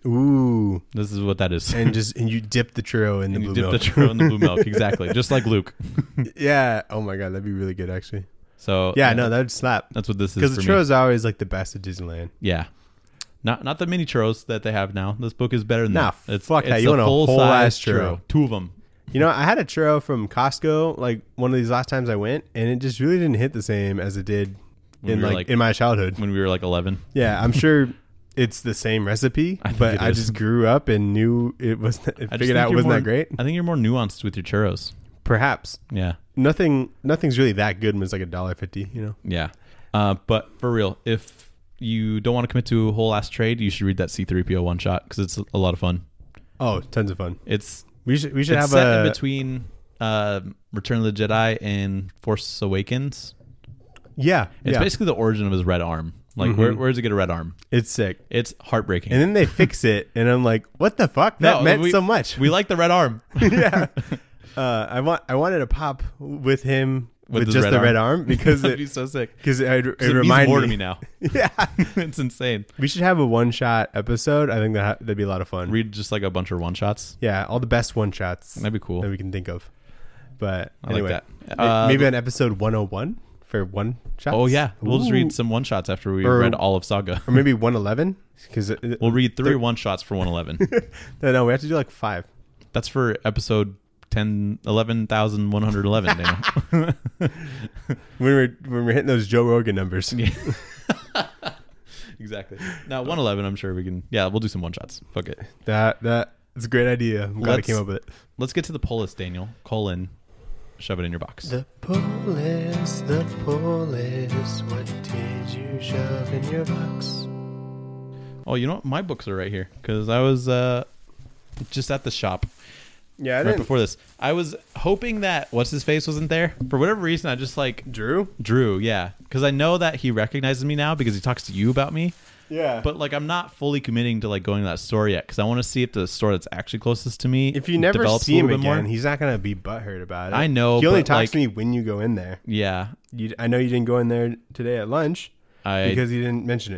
Ooh, this is what that is. And just and you dip the churro in the and blue you dip milk. the churro in the blue milk, exactly, just like Luke. Yeah. Oh my god, that'd be really good actually. So yeah, yeah no, that'd slap. That's what this is. Because the for churros me. are always like the best at Disneyland. Yeah. Not not the mini churros that they have now. This book is better than nah, that. It's, fuck it's that. You want a whole ass churro. churro. Two of them. You know, I had a churro from Costco like one of these last times I went, and it just really didn't hit the same as it did When in we were, like, like- in my childhood. When we were like eleven. Yeah, I'm sure it's the same recipe, I think but it I is. just grew up and knew it was. I Figured just think out it you're wasn't more- that great. I think you're more nuanced with your churros. Perhaps Yeah. nothing. Nothing's really that good when it's like a dollar fifty. You know. Yeah. Uh, but for real, if you don't want to commit to a whole ass trade, you should read that C three P O one shot because it's a lot of fun. Oh, tons of fun. It's We should. We should it's have set a in between uh, Return of the Jedi and Force Awakens. Yeah, It's yeah. basically the origin of his red arm. Like, Mhm. where where does it get a red arm? It's sick. It's heartbreaking. And then they fix it, and I'm like, "What the fuck? That No, meant we- so much." we like the red arm. yeah. Uh, I want. I wanted to pop with him with, With his just red the arm. red arm because That'd it be so sick. because it, it, It means reminded more me. to me now. Yeah. It's insane. We should have a one shot episode. I think that ha- that'd be a lot of fun. Read just like a bunch of one shots. Yeah, all the best one shots That'd be cool. that we can think of. But I anyway, like that. May- Uh, maybe on episode one oh one for one shots. Oh yeah, we'll just Ooh. read some one shots after we Or- read all of Saga. or maybe one eleven because We'll read three Thir- one shots for one eleven. no, no, we have to do like five. That's for episode ten, eleven thousand one hundred eleven. Daniel. When we're when we're hitting those Joe Rogan numbers. Yeah. Exactly. Now one eleven, I'm sure we can. Yeah, we'll do some one shots. Fuck it. That that is a great idea. I'm glad I Let's- came up with it. Let's get to the pull list, Daniel. Colon, shove it in your box. The pull list, the pull list. What did you shove in your box? Oh, you know what? My books are right here because I was uh, just at the shop Yeah, I right didn't. before this. I was hoping that what's his face wasn't there for whatever reason. I just like Drew? Drew, yeah, because I know that he recognizes me now because he talks to you about me. Yeah. But like, I'm not fully committing to like going to that store yet because I want to see if the store that's actually closest to me if you never develops see a him little again, bit more. he's not gonna be butthurt about it. I know, He only but, talks like- to me when you go in there. Yeah, You, I know you didn't go in there today at lunch I because he didn't mention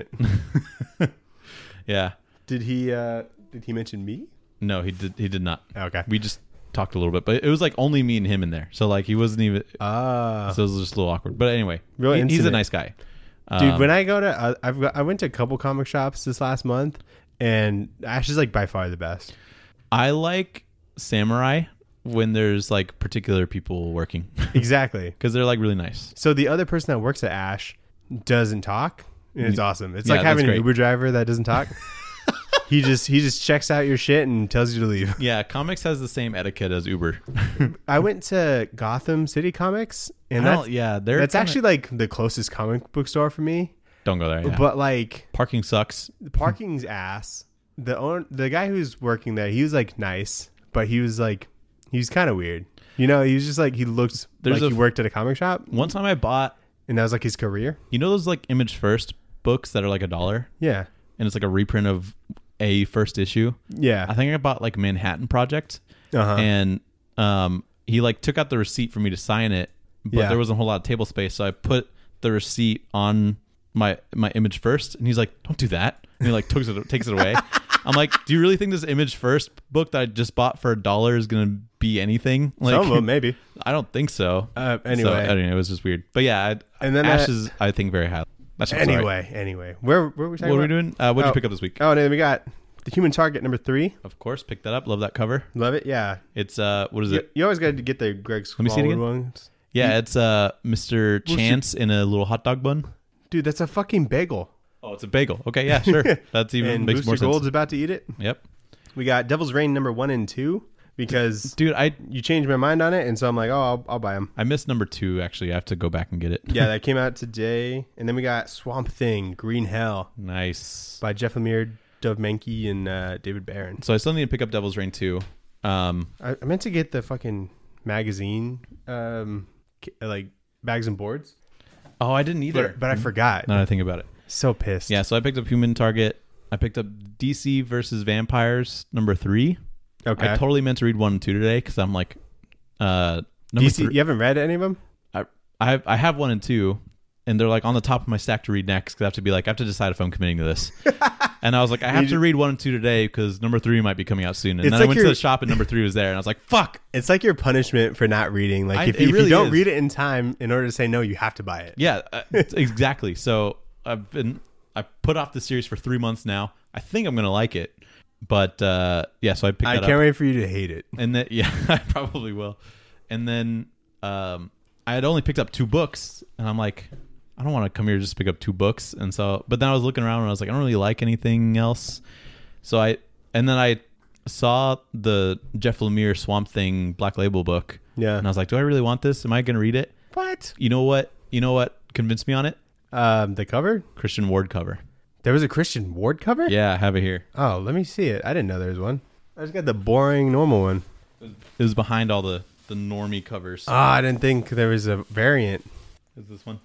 it. yeah. Did he? uh Did he mention me? No, he did. He did not. Okay. We just talked a little bit, but it was like only me and him in there. So like, he wasn't even. Ah, So it was just a little awkward. But anyway, Real he- he's a intimate. nice guy. dude. Um, When I go to, uh, I've got, I went to a couple comic shops this last month, and Ash is like by far the best. I like Samurai when there's like particular people working Exactly. because they're like really nice. So the other person that works at Ash doesn't talk, and it's awesome. It's Yeah, like having that's an great. Uber driver that doesn't talk. he just he just checks out your shit and tells you to leave. Yeah, comics has the same etiquette as Uber. I went to Gotham City Comics, and I that's, don't- yeah, they're that's kinda- actually like the closest comic book store for me. don't go there. Yeah. But like Parking sucks. the parking's ass. The own the guy who's working there, he was like nice, but he was like he was kind of weird. You know, he was just like he looked There's like a- he worked at a comic shop, One time I bought, and that was like his career. you know, those like Image First books that are like a dollar, Yeah, and it's like a reprint of a first issue. yeah, I think I bought like Manhattan Project, uh-huh. and um, he like took out the receipt for me to sign it, but Yeah. there wasn't a whole lot of table space, so I put the receipt on my my Image First, and he's like, "Don't do that," and he like takes it takes it away. I'm like, "Do you really think this Image First book that I just bought for a dollar is gonna be anything?" Like, Some of them maybe. I don't think so. Uh, So, anyway, I don't know, it was just weird. But yeah, I, And then Ash I- is, I think, very high. That's sorry. anyway, anyway, where where were we talking What are we about? doing? Uh, what did Oh. you pick up this week? Oh, and then we got the Human Target number three. Of course, pick that up. Love that cover. Love it. Yeah, It's uh, what is you, it? you always got to get the Greg Let me see it Smallwood again. ones. Yeah, it's uh, Mister We'll Chance in a little hot dog bun. Dude, that's a fucking bagel. Oh, it's a bagel. Okay, yeah, sure. That's even And makes Booster more sense. Gold's about to eat it. Yep. We got Devil's Reign number one and two. because Dude, I you changed my mind on it, and so I'm like, oh, I'll, I'll buy them. I missed number two. Actually, I have to go back and get it. Yeah, that came out today, and then we got Swamp Thing, Green Hell Nice. by Jeff Lemire, Dov Menke, and uh, David Barron. So I still need to pick up Devil's Reign two. Um, I, I meant to get the fucking magazine, um, ki- like bags and boards, oh, I didn't either. but, but I forgot. Now that I think about it. So pissed. Yeah, so I picked up Human Target. I picked up D C versus Vampires number three. Okay. I totally meant to read one and two today because I'm like, uh, number D C, three. you haven't read any of them? I I have, I have one and two, and they're like on the top of my stack to read next because I have to be like I have to decide if I'm committing to this. And I was like, I have You to ju- read one and two today because number three might be coming out soon. And It's then like I went to you're- the shop and number three was there, and I was like, fuck. It's like your punishment for not reading. Like I- if, it you, if really you don't is. read it in time, in order to say no, you have to buy it. Yeah, uh, exactly. So I've been I put off the series for three months now. I think I'm gonna like it, but uh, yeah. So I picked I that can't up, wait for you to hate it. and then yeah, I probably will. And then um, I had only picked up two books, and I'm like, I don't want to come here just to pick up two books. And so, but then I was looking around and I was like, I don't really like anything else. So I and then I saw the Jeff Lemire Swamp Thing Black Label book, Yeah. and I was like, do I really want this? Am I gonna read it? What? You know what? You know what convinced me on it? Um, the cover? Christian Ward cover. There was a Christian Ward cover? Yeah, I have it here. Oh, let me see it. I didn't know there was one. I just got the boring normal one. It was behind all the, the normie covers. Ah, I didn't think there was a variant. Is this one?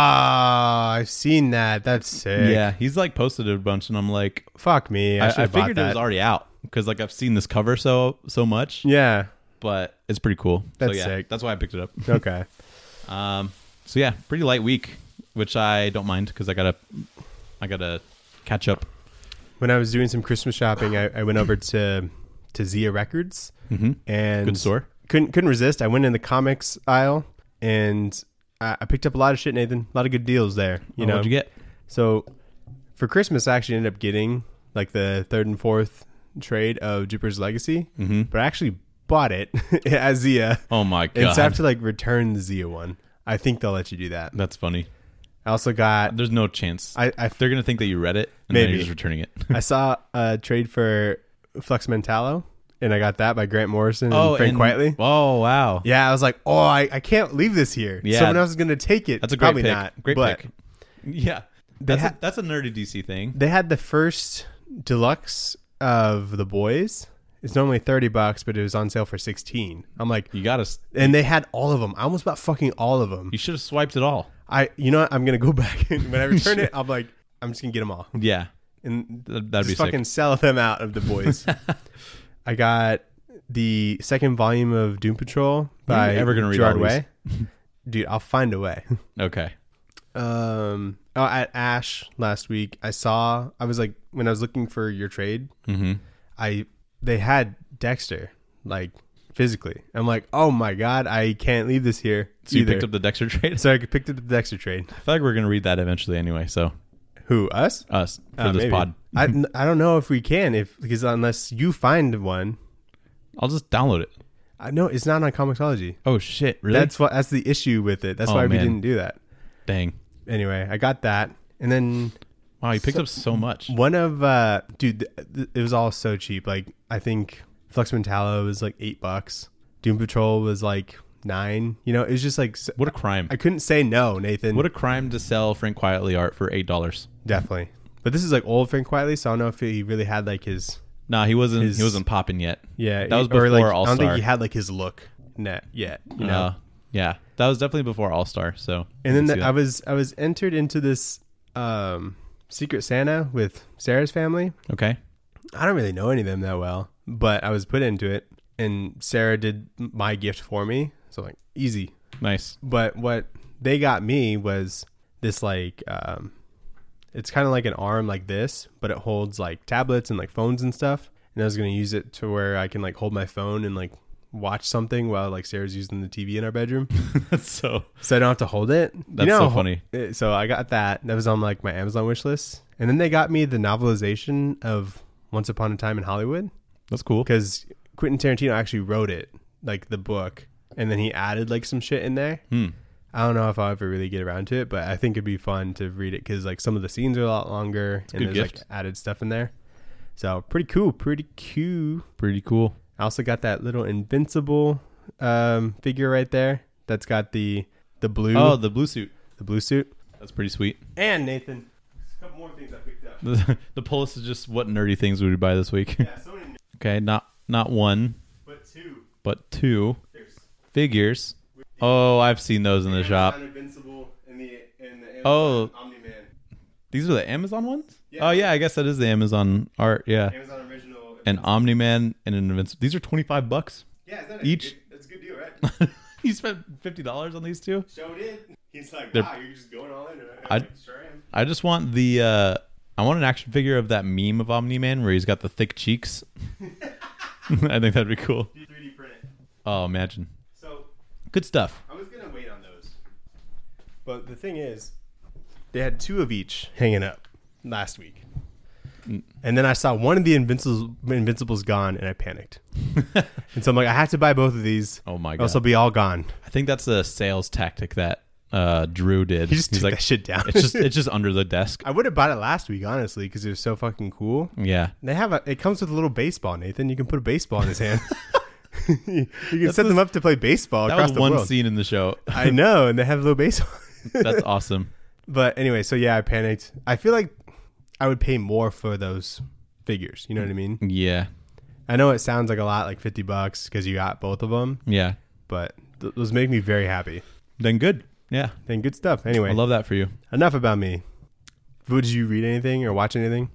Ah, I've seen that. That's sick. Yeah, he's like posted it a bunch, and I'm like, Fuck me. I, I, should I have bought figured that. it was already out because like I've seen this cover so so much, Yeah. but it's pretty cool. That's so, yeah, sick. That's why I picked it up. Okay. Um, so yeah, pretty light week, which I don't mind because I gotta I gotta catch up. When I was doing some Christmas shopping, I, I went over to to Zia Records Mm-hmm. and Good store. couldn't couldn't resist. I went in the comics aisle and I, I picked up a lot of shit, Nathan. A lot of good deals there. You Oh, know, what'd you get? So for Christmas, I actually ended up getting like the third and fourth trade of Jupiter's Legacy, Mm-hmm. but I actually bought it as Zia. Oh my And god, so I have to like return the Zia one. I think they'll let you do that. that's funny. I also got. There's no chance. I I, They're gonna think that you read it, and then Maybe. you're just returning it. I saw a trade for Flux Mentallo, and I got that by Grant Morrison and oh, Frank and- Quitely. Oh wow, Yeah, I was like, oh, I, I can't leave this here. Yeah. Someone else is gonna take it. that's a great Probably pick. not. Great but pick. Yeah, They that's ha- a, that's a nerdy D C thing. They had the first deluxe of the boys. It's normally thirty bucks, but it was on sale for sixteen. I'm like, You gotta. and they had all of them. I almost bought fucking all of them. You should have swiped it all. I, you know what? I'm gonna go back and when I return it, I'm like, I'm just gonna get them all Yeah, and Th- that'd be just fucking sick. sell them out of the boys. I got the second volume of Doom Patrol by ever gonna read Gerard all Way. Dude, I'll find a way. Okay. Um, oh, at Ash last week, I saw. I was like, when I was looking for your trade, Mm-hmm. I they had Dexter like physically. I'm like, oh my god, I can't leave this here. So you either. picked up the Dexter trade. So I picked up the Dexter trade. I feel like we're gonna read that eventually anyway. So Who us? us for Uh, this maybe. pod. I I don't know if we can if because unless you find one. I'll just download it. I know it's not on Comixology. Oh shit! Really? That's what that's the issue with it. That's Oh, why we man. didn't do that. Dang. Anyway, I got that, and then Wow, you picked So- up so much. one of uh, dude, th- th- it was all so cheap. Like I think Flux Mentallo was like eight bucks. Doom Patrol was like nine. You know, it was just like s- What a crime! I couldn't say no, Nathan. What a crime to sell Frank Quietly art for eight dollars. Definitely. But this is like old Frank Quietly, so I don't know if he really had like his Nah, he wasn't. His- he wasn't popping yet. yeah. That was or, like, before I don't think All-Star. he had like his look net yet. You know. Uh, yeah, that was definitely before All Star. So and then I can the, see I that. was I was entered into this um, Secret Santa with Sarah's family. okay. I don't really know any of them that well, but I was put into it, and Sarah did my gift for me. So like easy. Nice. But what they got me was this like um, it's kind of like an arm like this, but it holds like tablets and like phones and stuff. And I was gonna use it to where I can like hold my phone and like watch something while like Sarah's using the T V in our bedroom, That's so. so I don't have to hold it. You That's know so how- funny. uh, So I got that. That was on like my Amazon wish list, and then they got me the novelization of Once Upon a Time in Hollywood That's cool. because Quentin Tarantino actually wrote it, like the book, and then he added like some shit in there. Hmm. I don't know if I'll ever really get around to it, but I think it'd be fun to read it because like some of the scenes are a lot longer and good there's gift. like added stuff in there. So pretty cool, pretty cool. Pretty cool. I also got that little Invincible um, figure right there. That's got the the blue. Oh, the blue suit. The blue suit. That's pretty sweet. And Nathan, a couple more things I picked up. The, the pull list is just what nerdy things would we buy this week. Yeah, so many. Okay, not not one, But two. but two There's figures. Oh, I've seen those in the shop. Invincible and the and the Amazon Oh. Omni-Man. These are the Amazon ones? Yeah. Oh, yeah, I guess that is the Amazon art, yeah. Amazon original. An Omni-Man and an Invincible. These are twenty-five bucks. Yeah, is that each? Good, that's a good deal, right? You spent fifty dollars on these two? Showed it. He's like, They're- wow, you're just going all in. I- I like, sure am. I just want the, uh, I want an action figure of that meme of Omni-Man where he's got the thick cheeks. I think that'd be cool. three D print it. Oh, imagine. So Good stuff. I was gonna wait on those, but the thing is, they had two of each hanging up last week, Mm. and then I saw one of the Invincibles, Invincibles gone, and I panicked. And so I'm like, I have to buy both of these. Oh, my Or God. else they'll be all gone. I think that's a sales tactic that uh, Drew did. He just He's took like, that shit down. it's just it's just under the desk. I would have bought it last week, honestly, because it was so fucking cool. Yeah. They have a. It comes with a little baseball, Nathan. You can put a baseball in his hand. You can That's set the- them up to play baseball That across was the one world. scene in the show. I know, and they have a little baseball. That's awesome. But anyway, so yeah, I panicked. I feel like I would pay more for those figures. You know what I mean? Yeah. I know it sounds like a lot, like fifty bucks, because you got both of them. Yeah. But th- those make me very happy. Then good. Yeah. Then good stuff. Anyway, I love that for you. enough about me. Would you read anything or watch anything?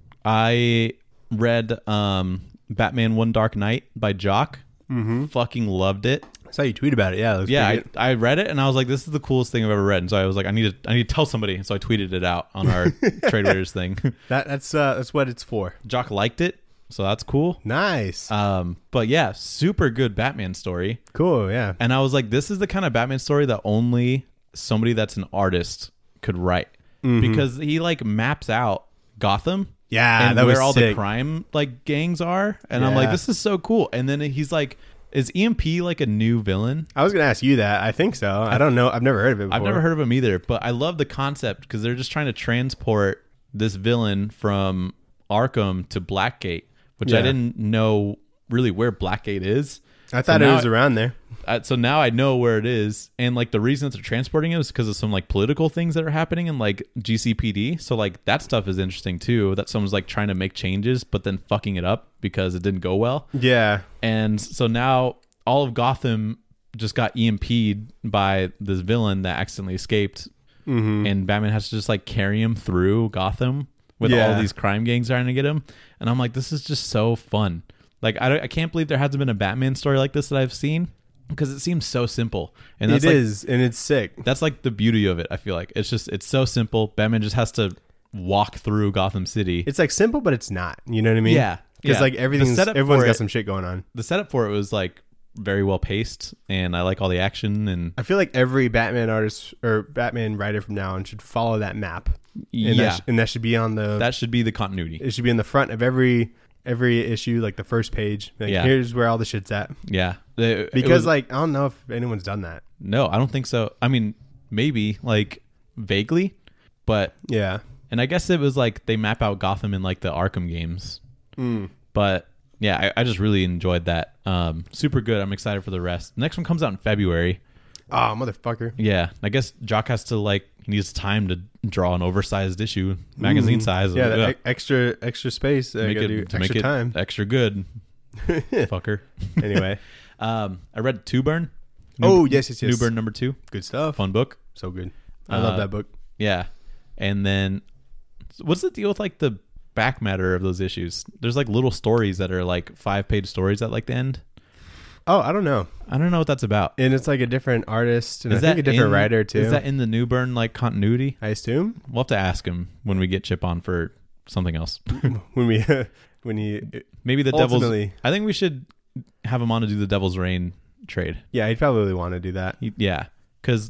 I read um, Batman One Dark Knight by Jock. Mm-hmm. Fucking loved it. I saw you tweet about it. Yeah, it looks Yeah, I, pretty good. I read it and I was like, this is the coolest thing I've ever read. And so I was like, I need to I need to tell somebody. So I tweeted it out on our Trade Raiders thing. That, that's uh, that's what it's for. Jock liked it, so that's cool. Nice. Um, but yeah, super good Batman story. Cool. Yeah. And I was like, this is the kind of Batman story that only somebody that's an artist could write. Mhm. Because he like maps out Gotham Yeah. and that where was all sick. the crime like gangs are. And I'm like, Yeah. this is so cool. And then he's like, is E M P like a new villain? I was gonna ask you that. I think so. I don't know. I've never heard of it before. I've never heard of him either, but I love the concept because they're just trying to transport this villain from Arkham to Blackgate, which I Yeah. didn't know really where Blackgate is. I thought So it now was I- around there. Uh, so now I know where it is, and like the reason that they're transporting it is because of some like political things that are happening in like G C P D. So like that stuff is interesting too. That someone's like trying to make changes, but then fucking it up because it didn't go well. Yeah. And so now all of Gotham just got E M P'd by this villain that accidentally escaped, Mm-hmm. and Batman has to just like carry him through Gotham with Yeah. all these crime gangs trying to get him. And I'm like, this is just so fun. Like I, don't, I can't believe there hasn't been a Batman story like this that I've seen because it seems so simple. And It that's like, is, and it's sick. that's like the beauty of it. I feel like it's just it's so simple. Batman just has to walk through Gotham City. It's like simple, but it's not. You know what I mean? Yeah, Because yeah. like The everything's setup everyone's for got it- some shit going on. The setup for it was like very well paced, and I like all the action. And I feel like every Batman artist or Batman writer from now on should follow that map. And yeah, that sh- and that should be on the. that should be the continuity. it should be in the front of every every issue, like the first page. Like, Yeah. here's where all the shit's at. Yeah, It- it Because was- like I don't know if anyone's done that. no, I don't think so. I mean, maybe like vaguely, but Yeah. and I guess it was like they map out Gotham in like the Arkham games. Mm. But yeah, I, I just really enjoyed that. Um, super good. I'm excited for the rest. The next one comes out in February. Oh motherfucker. Yeah, I guess Jock has to like he needs time to draw an oversized issue, magazine Mhm. size. Yeah, Ugh. the e- extra extra space. I make gotta it do to extra make it time. extra good, fucker. Anyway. Um, I read Two Burn. Oh yes, yes, yes. New Burn number two. Good stuff. Fun book. So good. I love Uh, that book. Yeah, and then what's the deal with like the back matter of those issues? There's like little stories that are like five page stories at like the end. Oh, I don't know. I don't know what that's about. And it's like a different artist and Is I think a different in- writer too. Is that in the New Burn like continuity? I assume We'll have to ask him when we get Chip on for something else. when we when he Maybe the Devil's. ultimately, I think we should have him on to do the Devil's Reign trade. yeah, he'd probably want to do that. He- yeah, because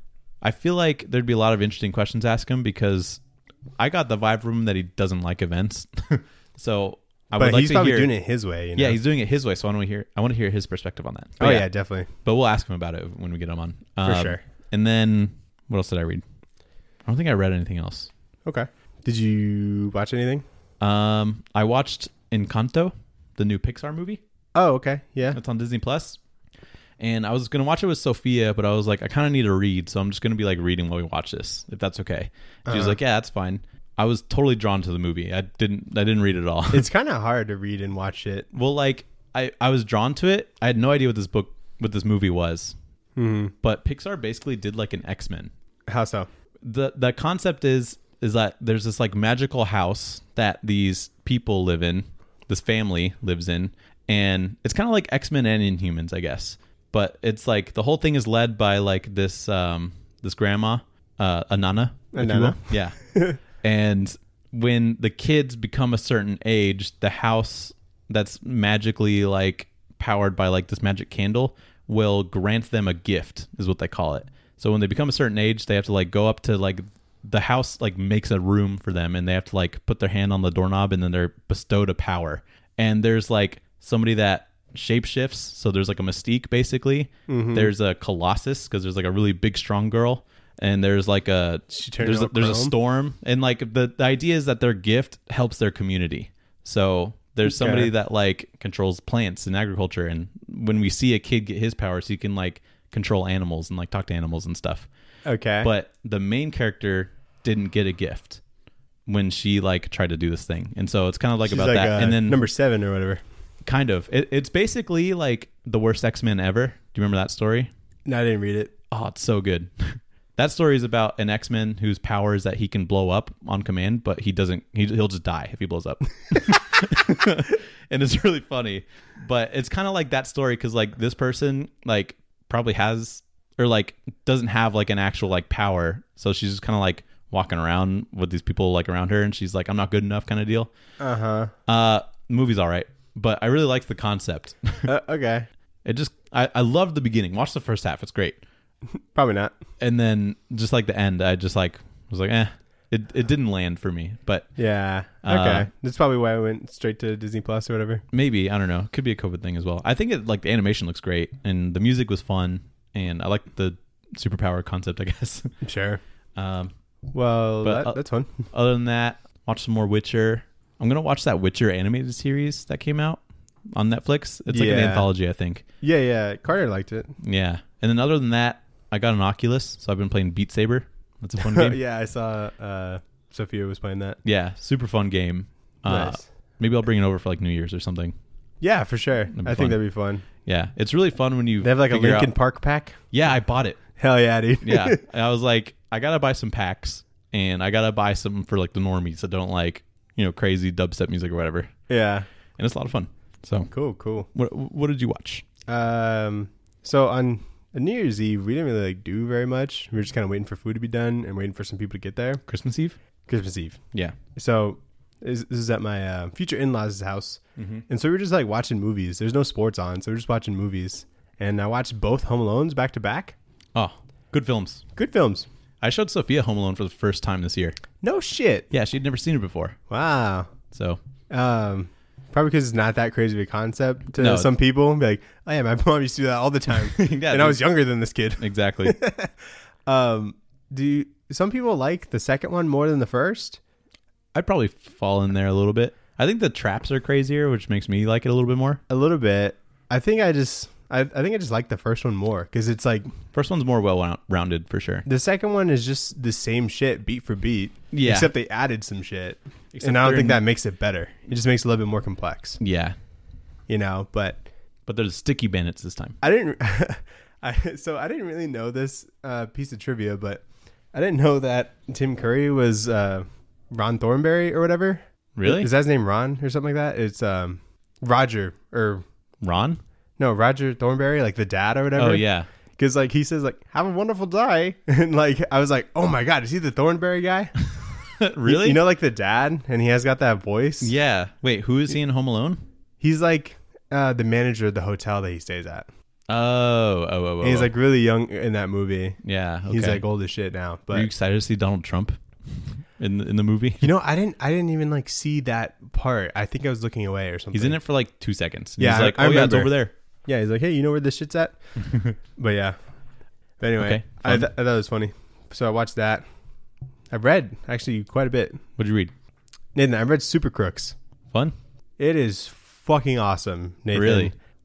I feel like there'd be a lot of interesting questions to ask him because I got the vibe from him that he doesn't like events. So I would But like he's to probably hear. doing it his way. You know? Yeah, he's doing it his way. So I want to hear. I want to hear his perspective on that. But oh yeah. definitely but we'll ask him about it when we get him on for Um, sure. And then what else did I read? I don't think I read anything else. Okay. Did you watch anything? Um, I watched Encanto, the new Pixar movie. Oh, okay. Yeah. It's on Disney Plus. And I was going to watch it with Sophia, but I was like, I kind of need to read. So I'm just going to be like reading while we watch this, if that's okay. She uh-huh. was like, yeah, that's fine. I was totally drawn to the movie. I didn't I didn't read it at all. It's kind of hard to read and watch it. Well, like I, I was drawn to it. I had no idea what this book, what this movie was. Mm-hmm. But Pixar basically did like an X-Men. How so? The the concept is is that there's this like magical house that these people live in. This family lives in. And it's kind of like X-Men and Inhumans, I guess. But it's like the whole thing is led by like this um, this grandma, uh, Anana. Anana. Yeah. And when the kids become a certain age, the house that's magically like powered by like this magic candle will grant them a gift, is what they call it. So when they become a certain age, they have to like go up to like the house like makes a room for them, and they have to like put their hand on the doorknob, and then they're bestowed a power. And there's like somebody that shapeshifts, so there's like a Mystique basically. Mm-hmm. There's a Colossus because there's like a really big strong girl. And there's like a there's a, there's a storm, and like the, the idea is that their gift helps their community. So there's somebody okay. that like controls plants and agriculture, and when we see a kid get his powers, he can like control animals and like talk to animals and stuff. Okay. But the main character didn't get a gift when she like tried to do this thing, and so it's kind of like She's about like, that. Uh, and then number seven or whatever. Kind of. It, it's basically like the worst X-Men ever. Do you remember that story? No, I didn't read it. Oh, it's so good. That story is about an X-Men whose power is that he can blow up on command, but he doesn't. He, he'll just die if he blows up. And it's really funny, but it's kind of like that story because like this person like probably has or like doesn't have like an actual like power, so she's just kind of like walking around with these people like around her, and she's like, I'm not good enough kind of deal. Uh-huh. Uh movie's all right, but I really liked the concept. uh, okay. It just I I loved the beginning. Watch the first half. It's great. Probably not. And then just like the end, I just like was like, eh, it it didn't land for me. But yeah, okay, uh, that's probably why I went straight to Disney Plus or whatever. Maybe, I don't know. Could be a COVID thing as well. I think it like the animation looks great and the music was fun, and I like the superpower concept, I guess. Sure. Um, well, but, that, that's fun. Other than that, watch some more Witcher. I'm gonna watch that Witcher animated series that came out on Netflix. It's like yeah. an anthology, I think. Yeah, yeah. Carter liked it. Yeah, and then other than that, I got an Oculus, so I've been playing Beat Saber. That's a fun game. Yeah, I saw uh, Sophia was playing that. Yeah, super fun game. Uh, nice. Maybe I'll bring it over for like New Year's or something. Yeah, for sure. I fun. think that'd be fun. Yeah, it's really fun when you They have like a Linkin out, Park pack? Yeah, I bought it. Hell yeah, dude. Yeah, and I was like, I gotta buy some packs, and I gotta buy some for like the normies that don't like, you know, crazy dubstep music or whatever. Yeah. And it's a lot of fun. So cool, cool. What what did you watch? Um, so on New Year's Eve, we didn't really like do very much. We were just kind of waiting for food to be done and waiting for some people to get there. Christmas Eve? Christmas Eve. Yeah. So this is at my uh, future in-laws' house. Mm-hmm. And so we were just like watching movies. There's no sports on, so we're just watching movies. And I watched both Home Alones back to back. Oh, good films. Good films. I showed Sophia Home Alone for the first time this year. No shit. Yeah, she'd never seen it before. Wow. So, um, probably because it's not that crazy of a concept to no. some people. Be like, oh yeah, my mom used to do that all the time, yeah, and I was younger than this kid. Exactly. um, do you, some people like the second one more than the first? I'd probably fall in there a little bit. I think the traps are crazier, which makes me like it a little bit more. A little bit. I think I just, I, I think I just like the first one more because it's like first one's more well rounded for sure. The second one is just the same shit, beat for beat. Yeah. Except they added some shit, except and I don't think that makes it better. It just makes it a little bit more complex. Yeah. You know, but but there's sticky bandits this time. I didn't. I so I didn't really know this uh, piece of trivia, but I didn't know that Tim Curry was uh, Ron Thornberry or whatever. Really? Is that his name Ron or something like that? It's um, Roger or Ron? No, Roger Thornberry, like the dad or whatever. Oh yeah. Because like he says like have a wonderful day, and like I was like, oh my god, is he the Thornberry guy? Really? You, you know, like the dad, and he has got that voice. Yeah. Wait, who is he in Home Alone? He's like uh, the manager of the hotel that he stays at. Oh, oh, oh, oh. And he's like really young in that movie. Yeah, okay. He's like old as shit now. But are you excited to see Donald Trump in the, in the movie? You know, I didn't. I didn't even like see that part. I think I was looking away or something. He's in it for like two seconds. Yeah, he's like, I, I oh remember. yeah, it's over there. Yeah, he's like, hey, you know where this shit's at? But yeah. But anyway, okay, I, th- I thought it was funny. So I watched that. I read actually quite a bit. What'd you read? Nathan, I read Super Crooks. Fun? It is fucking awesome, Nathan. Really?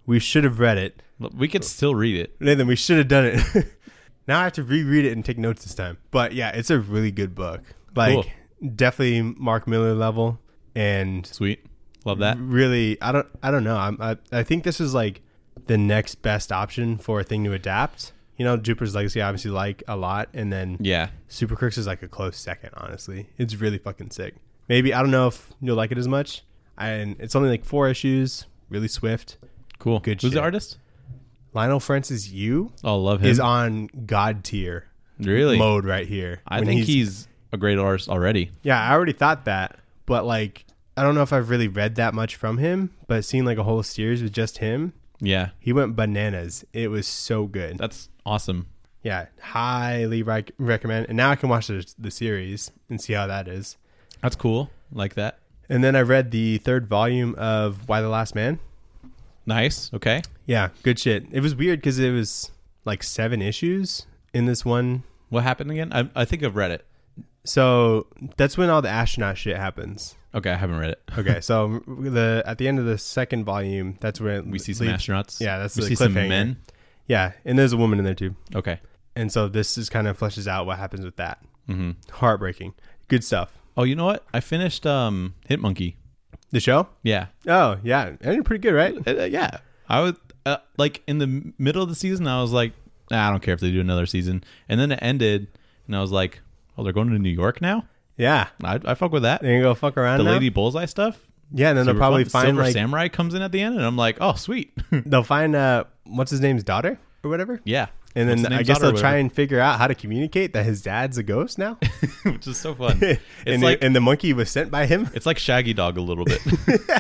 We should have read it. We could still read it. Nathan, we should have done it. Now I have to reread it and take notes this time. But yeah, it's a really good book. Like, Cool. definitely Mark Miller level. And Sweet. Love that. really, I don't, I don't know. I'm, I, I think this is like the next best option for a thing to adapt. You know, Jupiter's Legacy I obviously like a lot, and then Yeah. Super Crooks is like a close second. Honestly, it's really fucking sick. Maybe I don't know if you'll like it as much. And it's only like four issues. Really swift. Cool. Good Who's shit. the artist? Lionel Francis Yu Oh, love him. is on God tier Really? mode right here. I When think he's a great artist already. Yeah, I already thought that, but like, I don't know if I've really read that much from him. But seeing like a whole series with just him, Yeah. he went bananas. It was so good. That's awesome. Yeah, highly rec- recommend. And now I can watch the, the series and see how that is. That's cool. Like that. And then I read the third volume of Why the Last Man. Nice. Okay. Yeah, good shit. It was weird because it was like seven issues in this one. What happened again? I, I think I've read it. So that's when all the astronaut shit happens. Okay, I haven't read it. Okay, so the at the end of the second volume, that's when We see some leaves- astronauts. Yeah, that's we the see some cliffhanger. men. Yeah, and there's a woman in there too. Okay. And so this is kind of fleshes out what happens with that. Mm-hmm. Heartbreaking. Good stuff. Oh, you know what? I finished um Hitmonkey. The show? Yeah. Oh, yeah. And pretty good, right? Uh, yeah. I would uh, like in the m- middle of the season. I was like, nah, I don't care if they do another season. And then it ended, and I was like, oh, they're going to New York now. Yeah. I, I fuck with that. They can go fuck around The now? Lady Bullseye stuff. Yeah, and then they'll Super probably fun. find Silver like Samurai comes in at the end, and I'm like, oh, sweet. they'll find uh what's his name's daughter or whatever. Yeah. And What's then the I name's guess daughter or they'll try whatever. and figure out how to communicate that his dad's a ghost now. Which is so fun. It's and, like the, and the monkey was sent by him. it's like Shaggy Dog a little bit.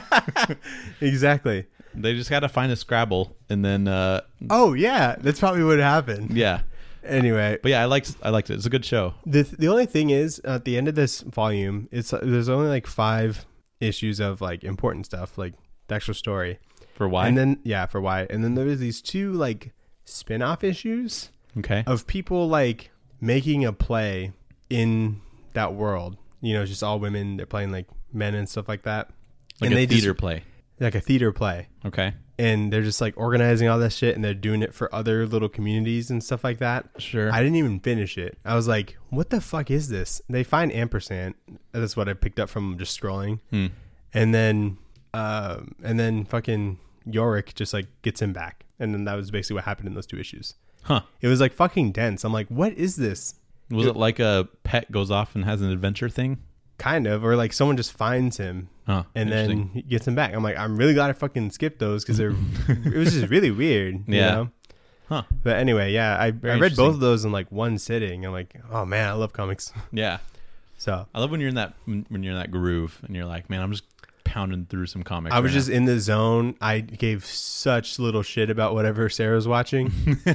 Exactly. They just got to find a Scrabble, and then uh, Oh yeah, that's probably what happened. yeah. Anyway, But yeah, I liked I liked it. It's a good show. the the only thing is at the end of this volume, it's there's only like five issues of like important stuff, like the actual story. For why? And then yeah, for why. And then there's these two like spin-off issues okay. of people like making a play in that world. You know, just all women, they're playing like men and stuff like that. Like and a they theater just, play. like a theater play. Okay. And they're just like organizing all that shit and they're doing it for other little communities and stuff like that. Sure. I didn't even finish it. I was like, what the fuck is this? They find ampersand. That's what I picked up from just scrolling. Hmm. And then, um, and then fucking Yorick just like gets him back. And then that was basically what happened in those two issues. Huh. It was like fucking dense. I'm like, what is this? Was it like a pet goes off and has an adventure thing? Kind of, or like someone just finds him Huh. and then Interesting. he gets him back. I'm like, I'm really glad I fucking skipped those because they're, it was just really weird. You Yeah. know? Huh. But anyway, yeah, I, I read interesting. both of those in like one sitting. I'm like, oh man, I love comics. Yeah. So I love when you're in that when you're in that groove and you're like, man, I'm just pounding through some comics. I was right just in the zone. I gave such little shit about whatever Sarah was watching.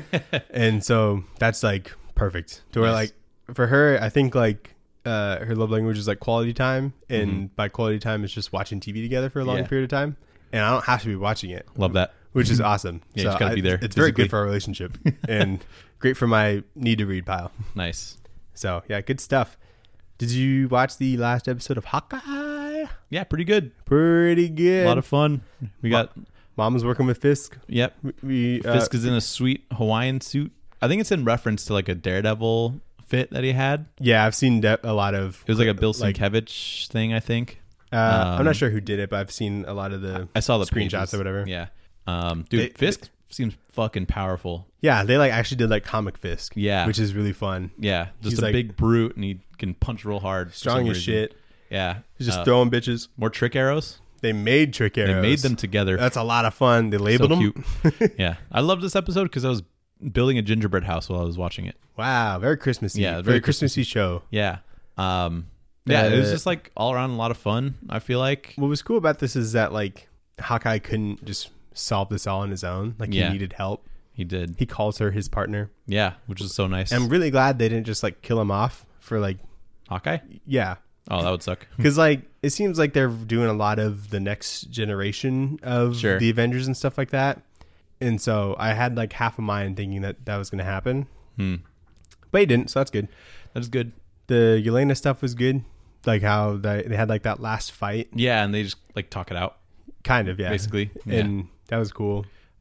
And so that's like perfect. To where Nice. like for her, I think like uh, her love language is like quality time. And Mhm. by quality time, it's just watching T V together for a long Yeah. period of time. And I don't have to be watching it. now. Love that. Which is awesome. Yeah, you just gotta I- be there It's very physically. good for our relationship and great for my need to read pile. Nice. So yeah, good stuff. Did you watch the last episode of Hawkeye? Yeah, pretty good. Pretty good. A lot of fun. We got Mom was working with Fisk. yep. We, we uh, Fisk is in a sweet Hawaiian suit. I think it's in reference to like a Daredevil fit that he had. yeah, I've seen de- a lot of. It was like a Bill like, Sienkiewicz thing, I think. Uh, I'm um, not sure who did it, but I've seen a lot of the. I saw the screenshots pages. or whatever. Yeah. Um, dude, They- Fisk seems fucking powerful. Yeah, they like actually did like comic Fisk. Yeah. which is really fun. Yeah, just He's a like- big brute, and he can punch real hard. for Strong some as reason. shit. Yeah, He's just Uh, throwing bitches. more trick arrows. They made trick arrows. They made them together. That's a lot of fun. They labeled so them. cute. Yeah, I love this episode because I was building a gingerbread house while I was watching it. Wow, very Christmassy. Yeah, very, very Christmassy show. Yeah, um, yeah, it was Uh, just like all around a lot of fun. I feel like What was cool about this is that like Hawkeye couldn't just solve this all on his own. Like Yeah. he needed help. he did. He calls her his partner. Yeah, which is so nice. I'm really glad they didn't just like kill him off for like Hawkeye. yeah. Oh, that would suck. Because like it seems like they're doing a lot of the next generation of Sure. the Avengers and stuff like that, and so I had like half a mind thinking that that was going to happen, Hmm. but he didn't. So that's good. That is good. The Yelena stuff was good, like how they they had like that last fight, Yeah, and they just like talk it out kind of yeah, basically. Yeah. and that was cool.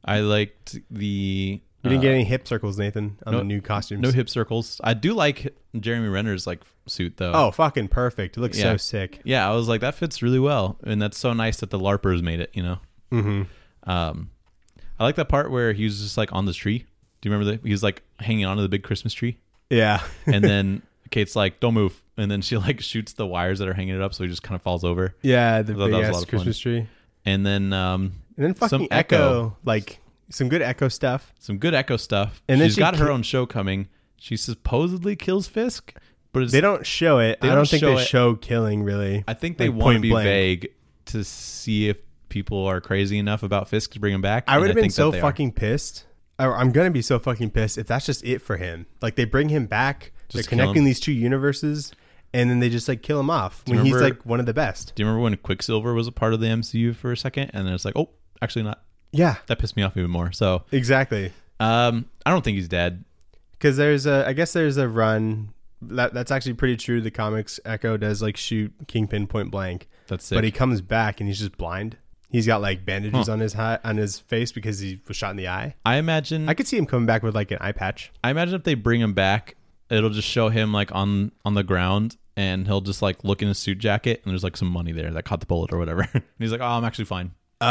I liked the. You didn't uh, get any hip circles, Nathan, on no- the new costumes. No hip circles. I do like Jeremy Renner's like suit though. Oh, fucking perfect. It looks Yeah. so sick. Yeah, I was like, that fits really well, and that's so nice that the LARPers made it. You know. Mm-hmm. Um, I like that part where he was just like on the tree. Do you remember that? He was like hanging onto the big Christmas tree, Yeah. and then Kate's like, "Don't move," and then she like shoots the wires that are hanging it up, so he just kind of falls over. yeah, the I thought big that was a ass lot of Christmas tree. And then um, And then fucking Some Echo. Echo. Like, some good Echo stuff. some good Echo stuff. And then She's she got her ki- own show coming. She supposedly kills Fisk, but it's, They don't show it. They I don't don't think show they it. show killing, really. I think they like, want to point be blank. vague to see if people are crazy enough about Fisk to bring him back. I and would have been think so that they are. fucking pissed. Or I'm going to be so fucking pissed if that's just it for him. Like, they bring him back. Just they're kill connecting him. these two universes, and then they just, like, kill him off Do you when he's, remember- like, one of the best. Do you remember when Quicksilver was a part of the M C U for a second, and then it's like, oh, actually not. Yeah, That pissed me off even more. So exactly. um, I don't think he's dead. Because there's a, I guess there's a run that that's actually pretty true to the comics. Echo does like shoot Kingpin point blank, That's sick. but he comes back and he's just blind. He's got like bandages Huh. on his hi- on his face because he was shot in the eye. I imagine. I could see him coming back with like an eye patch. I imagine if they bring him back, it'll just show him like on on the ground, and he'll just like look in his suit jacket, and there's like some money there that caught the bullet or whatever. And he's like, "Oh, I'm actually fine."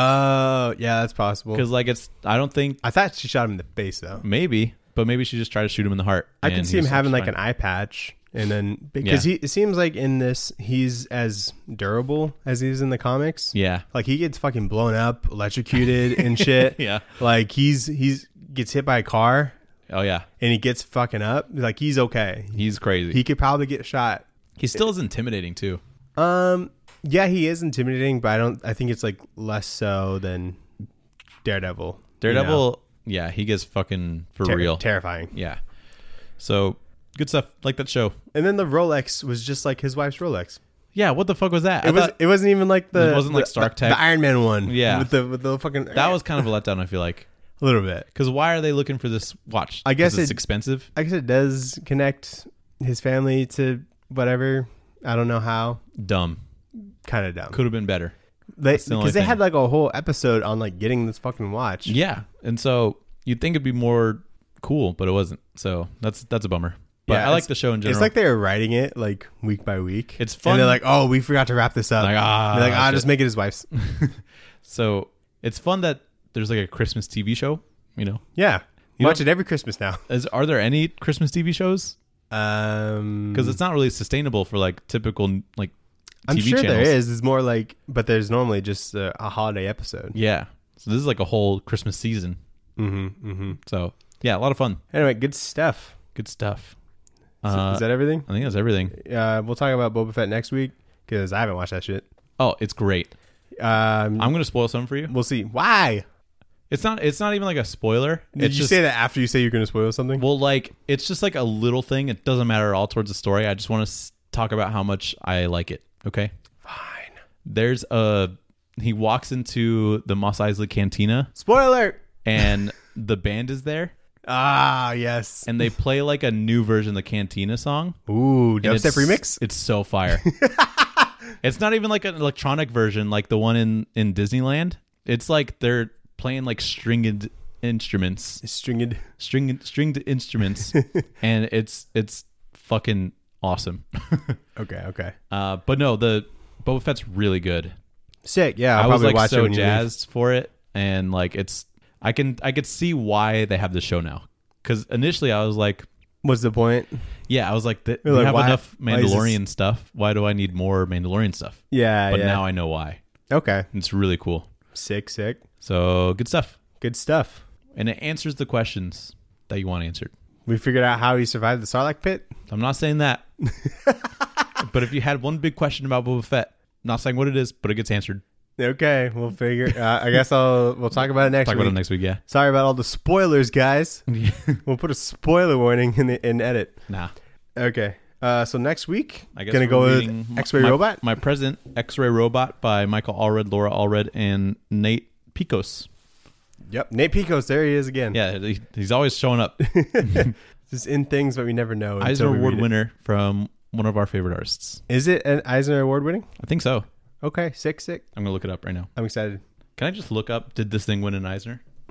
Oh, yeah, that's possible. Because like it's, I don't think I thought she shot him in the face though. maybe, but maybe she just tried to shoot him in the heart. I and could see him he's having just like an fine. eye patch, and then because he it seems like in this he's as durable as he is in the comics. Yeah, Like he gets fucking blown up, electrocuted and shit. yeah. Like he's he's gets hit by a car Oh yeah, and he gets fucking up. Like he's okay. he's crazy. He could probably get shot. he still is intimidating too. Um, yeah, he is intimidating, but I don't. I think it's like less so than Daredevil. you Daredevil, know? yeah, he gets fucking for Ter- real. terrifying. Yeah. So good stuff. Like that show. And then the Rolex was just like his wife's Rolex. Yeah. What the fuck was that? It I was. thought It wasn't even like the. It wasn't like the- Stark the, Tech. the Iron Man one. Yeah. with the with the fucking. that was kind of a letdown. I feel like. a little bit. Because why are they looking for this watch? I guess 'Cause it's it- expensive. I guess it does connect his family to whatever. I don't know how. Dumb. Kind of dumb. Could have been better. They That's the only because they thing. had like a whole episode on like getting this fucking watch. Yeah. And so you'd think it'd be more cool, but it wasn't. So that's that's a bummer. But Yeah, I like it's- the show in general. It's like they were writing it like week by week. It's fun. And they're like, oh, we forgot to wrap this up. Like, ah, They're like, ah, shit. just make it his wife's. So it's fun that there's like a Christmas T V show. You know, Yeah. You Watch know- it every Christmas now. Is are there any Christmas T V shows? Um, Because it's not really sustainable for like typical like I'm T V sure channels. there is. It's more like, but there's normally just a, a holiday episode. Yeah. So this is like a whole Christmas season. Mm-hmm. Mm-hmm. So yeah, a lot of fun. Anyway, good stuff. Good stuff. So, Uh, is that everything? I think that's everything. Uh, we'll talk about Boba Fett next week because I haven't watched that shit. Oh, it's great. Um, I'm gonna spoil some for you. we'll see. Why? It's not. It's not even like a spoiler. Did it's you just, say that after you say you're going to spoil something? Well, like it's just like a little thing. It doesn't matter at all towards the story. I just want to s- talk about how much I like it. Okay. Fine. There's a. He walks into the Mos Eisley Cantina Spoiler. and the band is there Ah, yes. and they play like a new version of the Cantina song. Ooh, And dubstep it's- remix. It's so fire. It's not even like an electronic version like the one in, in Disneyland. It's like they're playing like stringed instruments, Stringed. stringed stringed instruments, and it's it's fucking awesome. Okay. Okay. uh, but no, the Boba Fett's really good. Sick. Yeah, I'll I was probably like watch it so when you leave. jazzed for it, and like it's I can I could see why they have the show now. Because initially I was like, What's the point? yeah, I was like, th- You're we like, have why- enough why is Mandalorian stuff. Why do I need more Mandalorian stuff? Yeah. But yeah. now I know why. Okay. It's really cool. Sick. Sick. So good stuff. Good stuff. And it answers the questions that you want answered. We figured out how he survived the Sarlacc pit. I'm not saying that. But if you had one big question about Boba Fett, not saying what it is, but it gets answered. Okay, we'll figure. Uh, I guess I'll we'll talk about it next Talk week. about it next week, yeah. Sorry about all the spoilers, guys. We'll put a spoiler warning in the in edit. Nah. Okay. Uh, so next week, I guess gonna we're go reading with my- X-Ray my, Robot. My present X-Ray Robot by Michael Allred, Laura Allred, and Nate Picos. Yep, Nate Picos. There he is again. Yeah, he, he's always showing up. Just in things, but we never know. until Eisner we Award read it. winner from one of our favorite artists. Is it an Eisner Award winning? I think so. Okay, sick, sick. I'm gonna look it up right now. I'm excited. Can I just look up? Did this thing win an Eisner?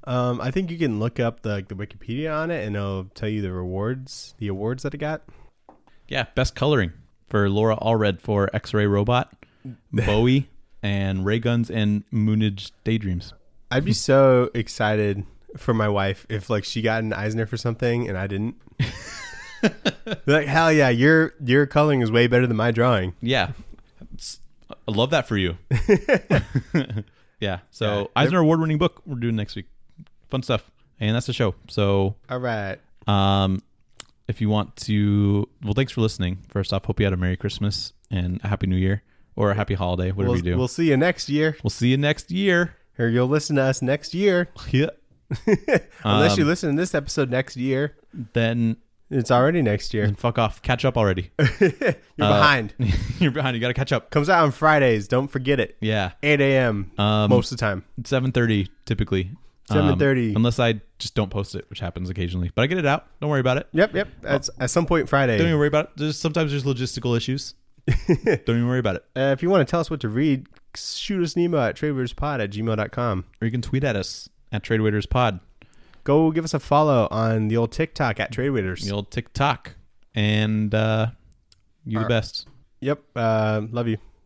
Um, I think you can look up the like, the Wikipedia on it, and it'll tell you the rewards, the awards that it got. Yeah, best coloring for Laura Allred for X-Ray Robot, Bowie, and Ray Guns and Moonage Daydreams. I'd be so excited for my wife if like she got an Eisner for something and I didn't. Like, hell yeah, your your coloring is way better than my drawing. Yeah, It's- I love that for you. Yeah. So Yeah. Eisner Award-winning book we're doing next week. Fun stuff, and that's the show. So, All right. um, if you want to, well, thanks for listening. First off, hope you had a Merry Christmas and a Happy New Year or a Happy Holiday, whatever We'll, you do. we'll see you next year. We'll see you next year. Or you'll listen to us next year. Yeah. Unless Um, you listen to this episode next year. Then, It's already next year. then fuck off. Catch up already. You're Uh, behind. You're behind. You got to catch up. Comes out on Fridays. Don't forget it. Yeah. eight a.m. Um, most of the time. seven thirty typically. seven thirty. Um, unless I just don't post it, which happens occasionally. But I get it out. Don't worry about it. Yep, yep. That's at some point Friday. Don't even worry about it. There's, sometimes there's logistical issues. Don't even worry about it. Uh, if you want to tell us what to read, shoot us an email at tradewaiterspod at gmail dot com. Or you can tweet at us at TradeWaitersPod. Go give us a follow on the old TikTok at TradeWaiters. The old TikTok. And uh, you the Alright. best. Yep. Uh, love you.